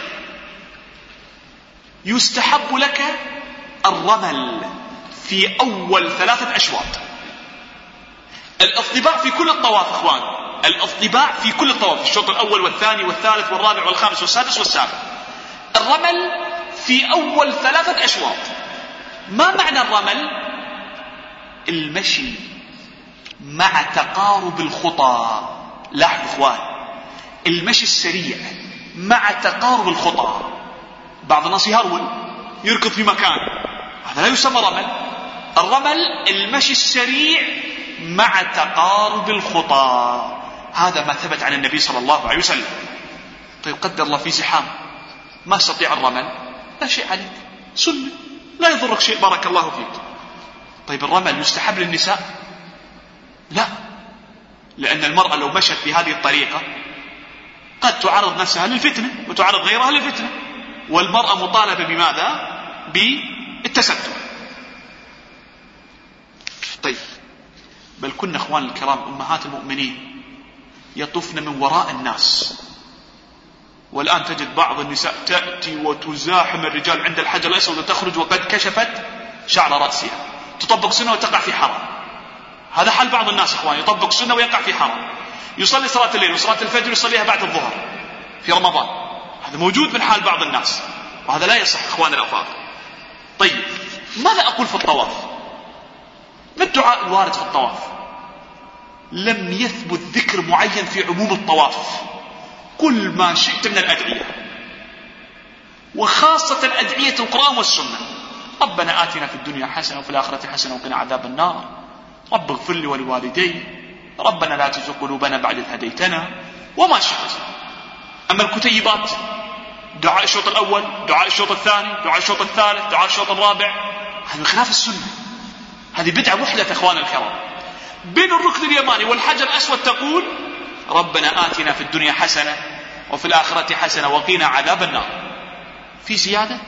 يستحب لك الرمل في أول 3 أشواط. الاطباع في كل الطواف إخوان، الاطباع في كل الطواف، الشوط الأول والثاني والثالث والرابع والخامس والسادس والسابع. الرمل في أول 3 أشواط. ما معنى الرمل؟ المشي مع تقارب الخطى. لاحظ إخوان، المشي السريع مع تقارب الخطى. بعض الناس يهرول يركض في مكان، هذا لا يسمى رمل. الرمل المشي السريع مع تقارب الخطى، هذا ما ثبت عن النبي صلى الله عليه وسلم. طيب قدر الله في زحام ما استطيع الرمل، لا شيء عليك، سنة لا يضرك شيء، بارك الله فيك. طيب الرمل يستحب للنساء؟ لا، لأن المرأة لو مشت بهذه الطريقة قد تعرض نفسها للفتنة وتعرض غيرها للفتنة، والمرأة مطالبة بماذا؟ بالتستر. طيب، بل كنا اخوان الكرام امهات المؤمنين يطفن من وراء الناس، والآن تجد بعض النساء تأتي وتزاحم الرجال عند الحجر الأسود وتخرج وقد كشفت شعر رأسها، تطبق سنة وتقع في حرام. هذا حال بعض الناس اخوان، يطبق سنة ويقع في حرام، يصلي صلاة الليل وصلاة الفجر يصليها بعد الظهر في رمضان، هذا موجود من حال بعض الناس، وهذا لا يصح اخوان الأفاضل. طيب، ماذا أقول في الطواف؟ ما الدعاء الوارد في الطواف؟ لم يثبت ذكر معين في عموم الطواف، كل ما شئت من الأدعية، وخاصة أدعية القرآن والسنة. ربنا آتنا في الدنيا حسنة وفي الآخرة حسنة وقنا عذاب النار، رب اغفر لي ولوالدي، ربنا لا تزغ قلوبنا بعد إذ هديتنا، وما شئت. أما الكتيبات، دعاء الشوط الأول، دعاء الشوط الثاني، دعاء الشوط الثالث، دعاء الشوط الرابع، هذا من خلاف السنة، هذه بدعة محدثة اخوان الكرام. بين الركن اليماني والحجر الأسود تقول ربنا آتنا في الدنيا حسنة وفي الآخرة حسنة وقنا عذاب النار. في زيادة؟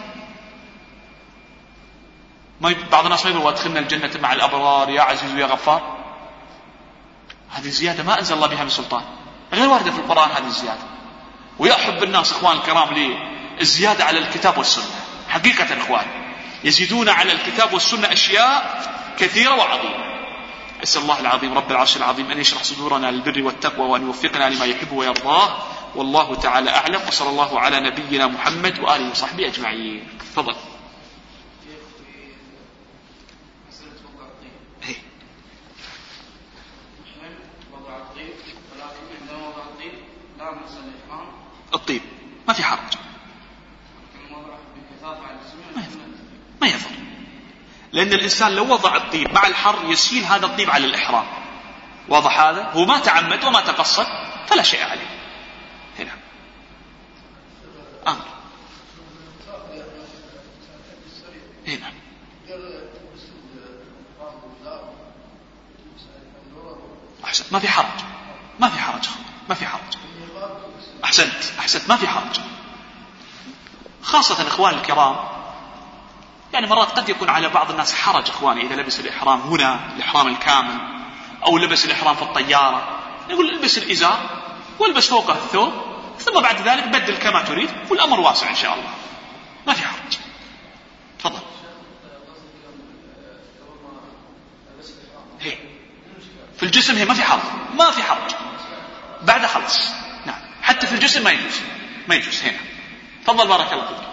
بعض الناس ما يقول وادخلنا الجنة مع الأبرار يا عزيز يا غفار، هذه زيادة ما أنزل الله بها من سلطان، غير واردة في القرآن هذه الزيادة. ويحب الناس اخوان الكرام للزيادة على الكتاب والسنة، حقيقة اخوان يزيدون على الكتاب والسنة أشياء كثيرة وعظيمة. أسأل الله العظيم رب العرش العظيم أن يشرح صدورنا للبر والتقوى وأن يوفقنا لما يحب ويرضاه، والله تعالى أعلم، وصلى الله على نبينا محمد وآله وصحبه أجمعين. تفضل. الطيب ما في حرج، ما يضر، لأن الإنسان لو وضع الطيب مع الحر يسيل هذا الطيب على الإحرام، واضح هذا؟ هو ما تعمد وما تقصد فلا شيء عليه. هنا أمر هنا أحسنت، ما في حرج، ما في حرج، ما في حرج. أحسنت، ما في حرج. خاصة إخوان الكرام، يعني مرات قد يكون على بعض الناس حرج إخواني إذا لبس الإحرام هنا، الإحرام الكامل، أو لبس الإحرام في الطيارة، يقول البس الإزار والبس فوقه الثوب، ثم بعد ذلك بدل كما تريد، والأمر واسع إن شاء الله، ما في حرج. تفضل. هي في الجسم هي ما في حرج بعد خلص. نعم، حتى في الجسم ما يجوز هنا. تفضل بارك الله فيك.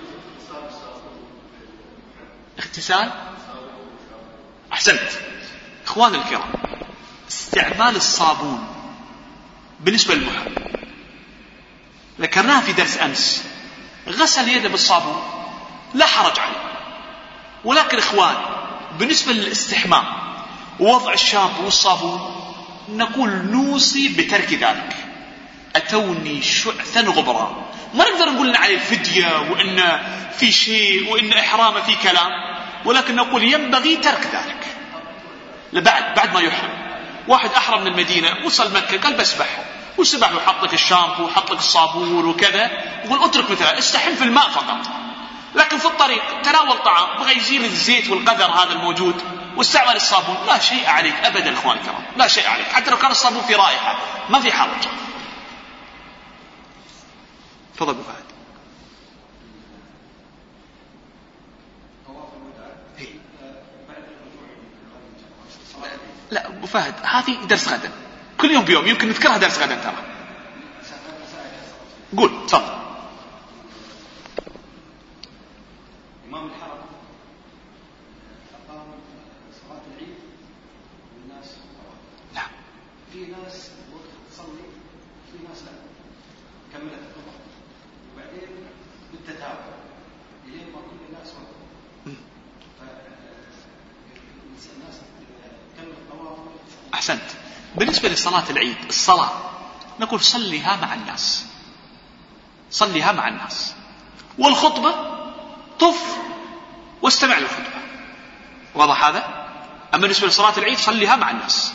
اغتسال، أحسنت. إخوان الكرام، استعمال الصابون بالنسبة للمحرم ذكرناها في درس أمس، غسل يده بالصابون لا حرج عليه، ولكن إخوان بالنسبة للاستحمام ووضع الشامبو والصابون نقول نوصي بترك ذلك. أتوني شعثا غبرا، ما نقدر نقول عليه الفدية وإن في شيء وإن إحرام في كلام، ولكن نقول ينبغي ترك ذلك. بعد ما يحرم، واحد أحرم من المدينة وصل مكة قال بسبح، وسبح وحط لك الشامبو وحط لك الصابون وكذا، يقول اترك مثلا استحم في الماء فقط. لكن في الطريق تناول طعام بغى يزيل الزيت والقذر هذا الموجود واستعمل الصابون، لا شيء عليك أبدا إخوان الكرام، لا شيء عليك، حتى لو كان الصابون في رائحة ما في حرج. تفضل أبو فهد. لا أبو فهد، هذه درس غدا، كل يوم بيوم، يمكن نذكرها درس غدا ترى. قول تفضل. إمام الحرم أقام صلاة العيد والناس نعم. في ناس وقت تصلي، في ناس لا كملت الطواف، وبعدين بالتتابع لين ما كل الناس وقفوا، فالناس كمل الطواف. أحسنت. بالنسبة لصلاة العيد، الصلاة نقول صليها مع الناس، والخطبة طف واستمع للخطبة، واضح هذا؟ أما بالنسبة لصلاة العيد صليها مع الناس.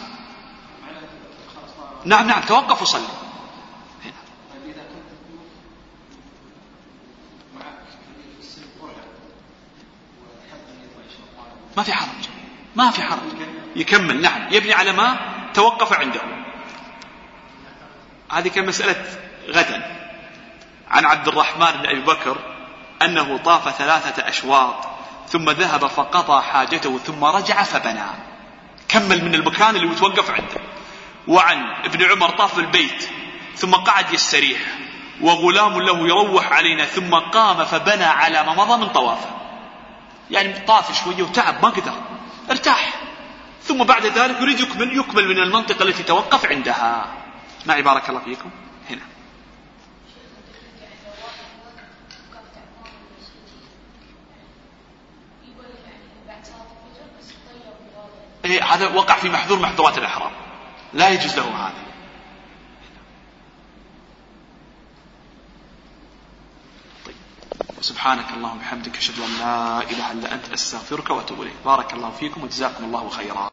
نعم توقف وصلي. ما في حرج يكمل. نعم، يبني على ما توقف عنده. هذه كمسألة غدا. عن عبد الرحمن بن أبي بكر أنه طاف 3 أشواط ثم ذهب فقضى حاجته ثم رجع فبنى، كمل من المكان اللي يتوقف عنده. وعن ابن عمر طاف البيت ثم قعد يستريح وغلام له يروح علينا ثم قام فبنى على ما مضى من طوافه، يعني طاف شوية وتعب ما قدر، ارتاح، ثم بعد ذلك يريد يكمل من المنطقة التي توقف عندها. معي بارك الله فيكم. هنا هذا وقع في محظور محظورات الإحرام، لا يجوز له هذا. طيب. سبحانك اللهم وبحمدك أشهد أن لا إله إلا أنت أستغفرك وأتوب إليك. بارك الله فيكم وجزاكم الله خيرا.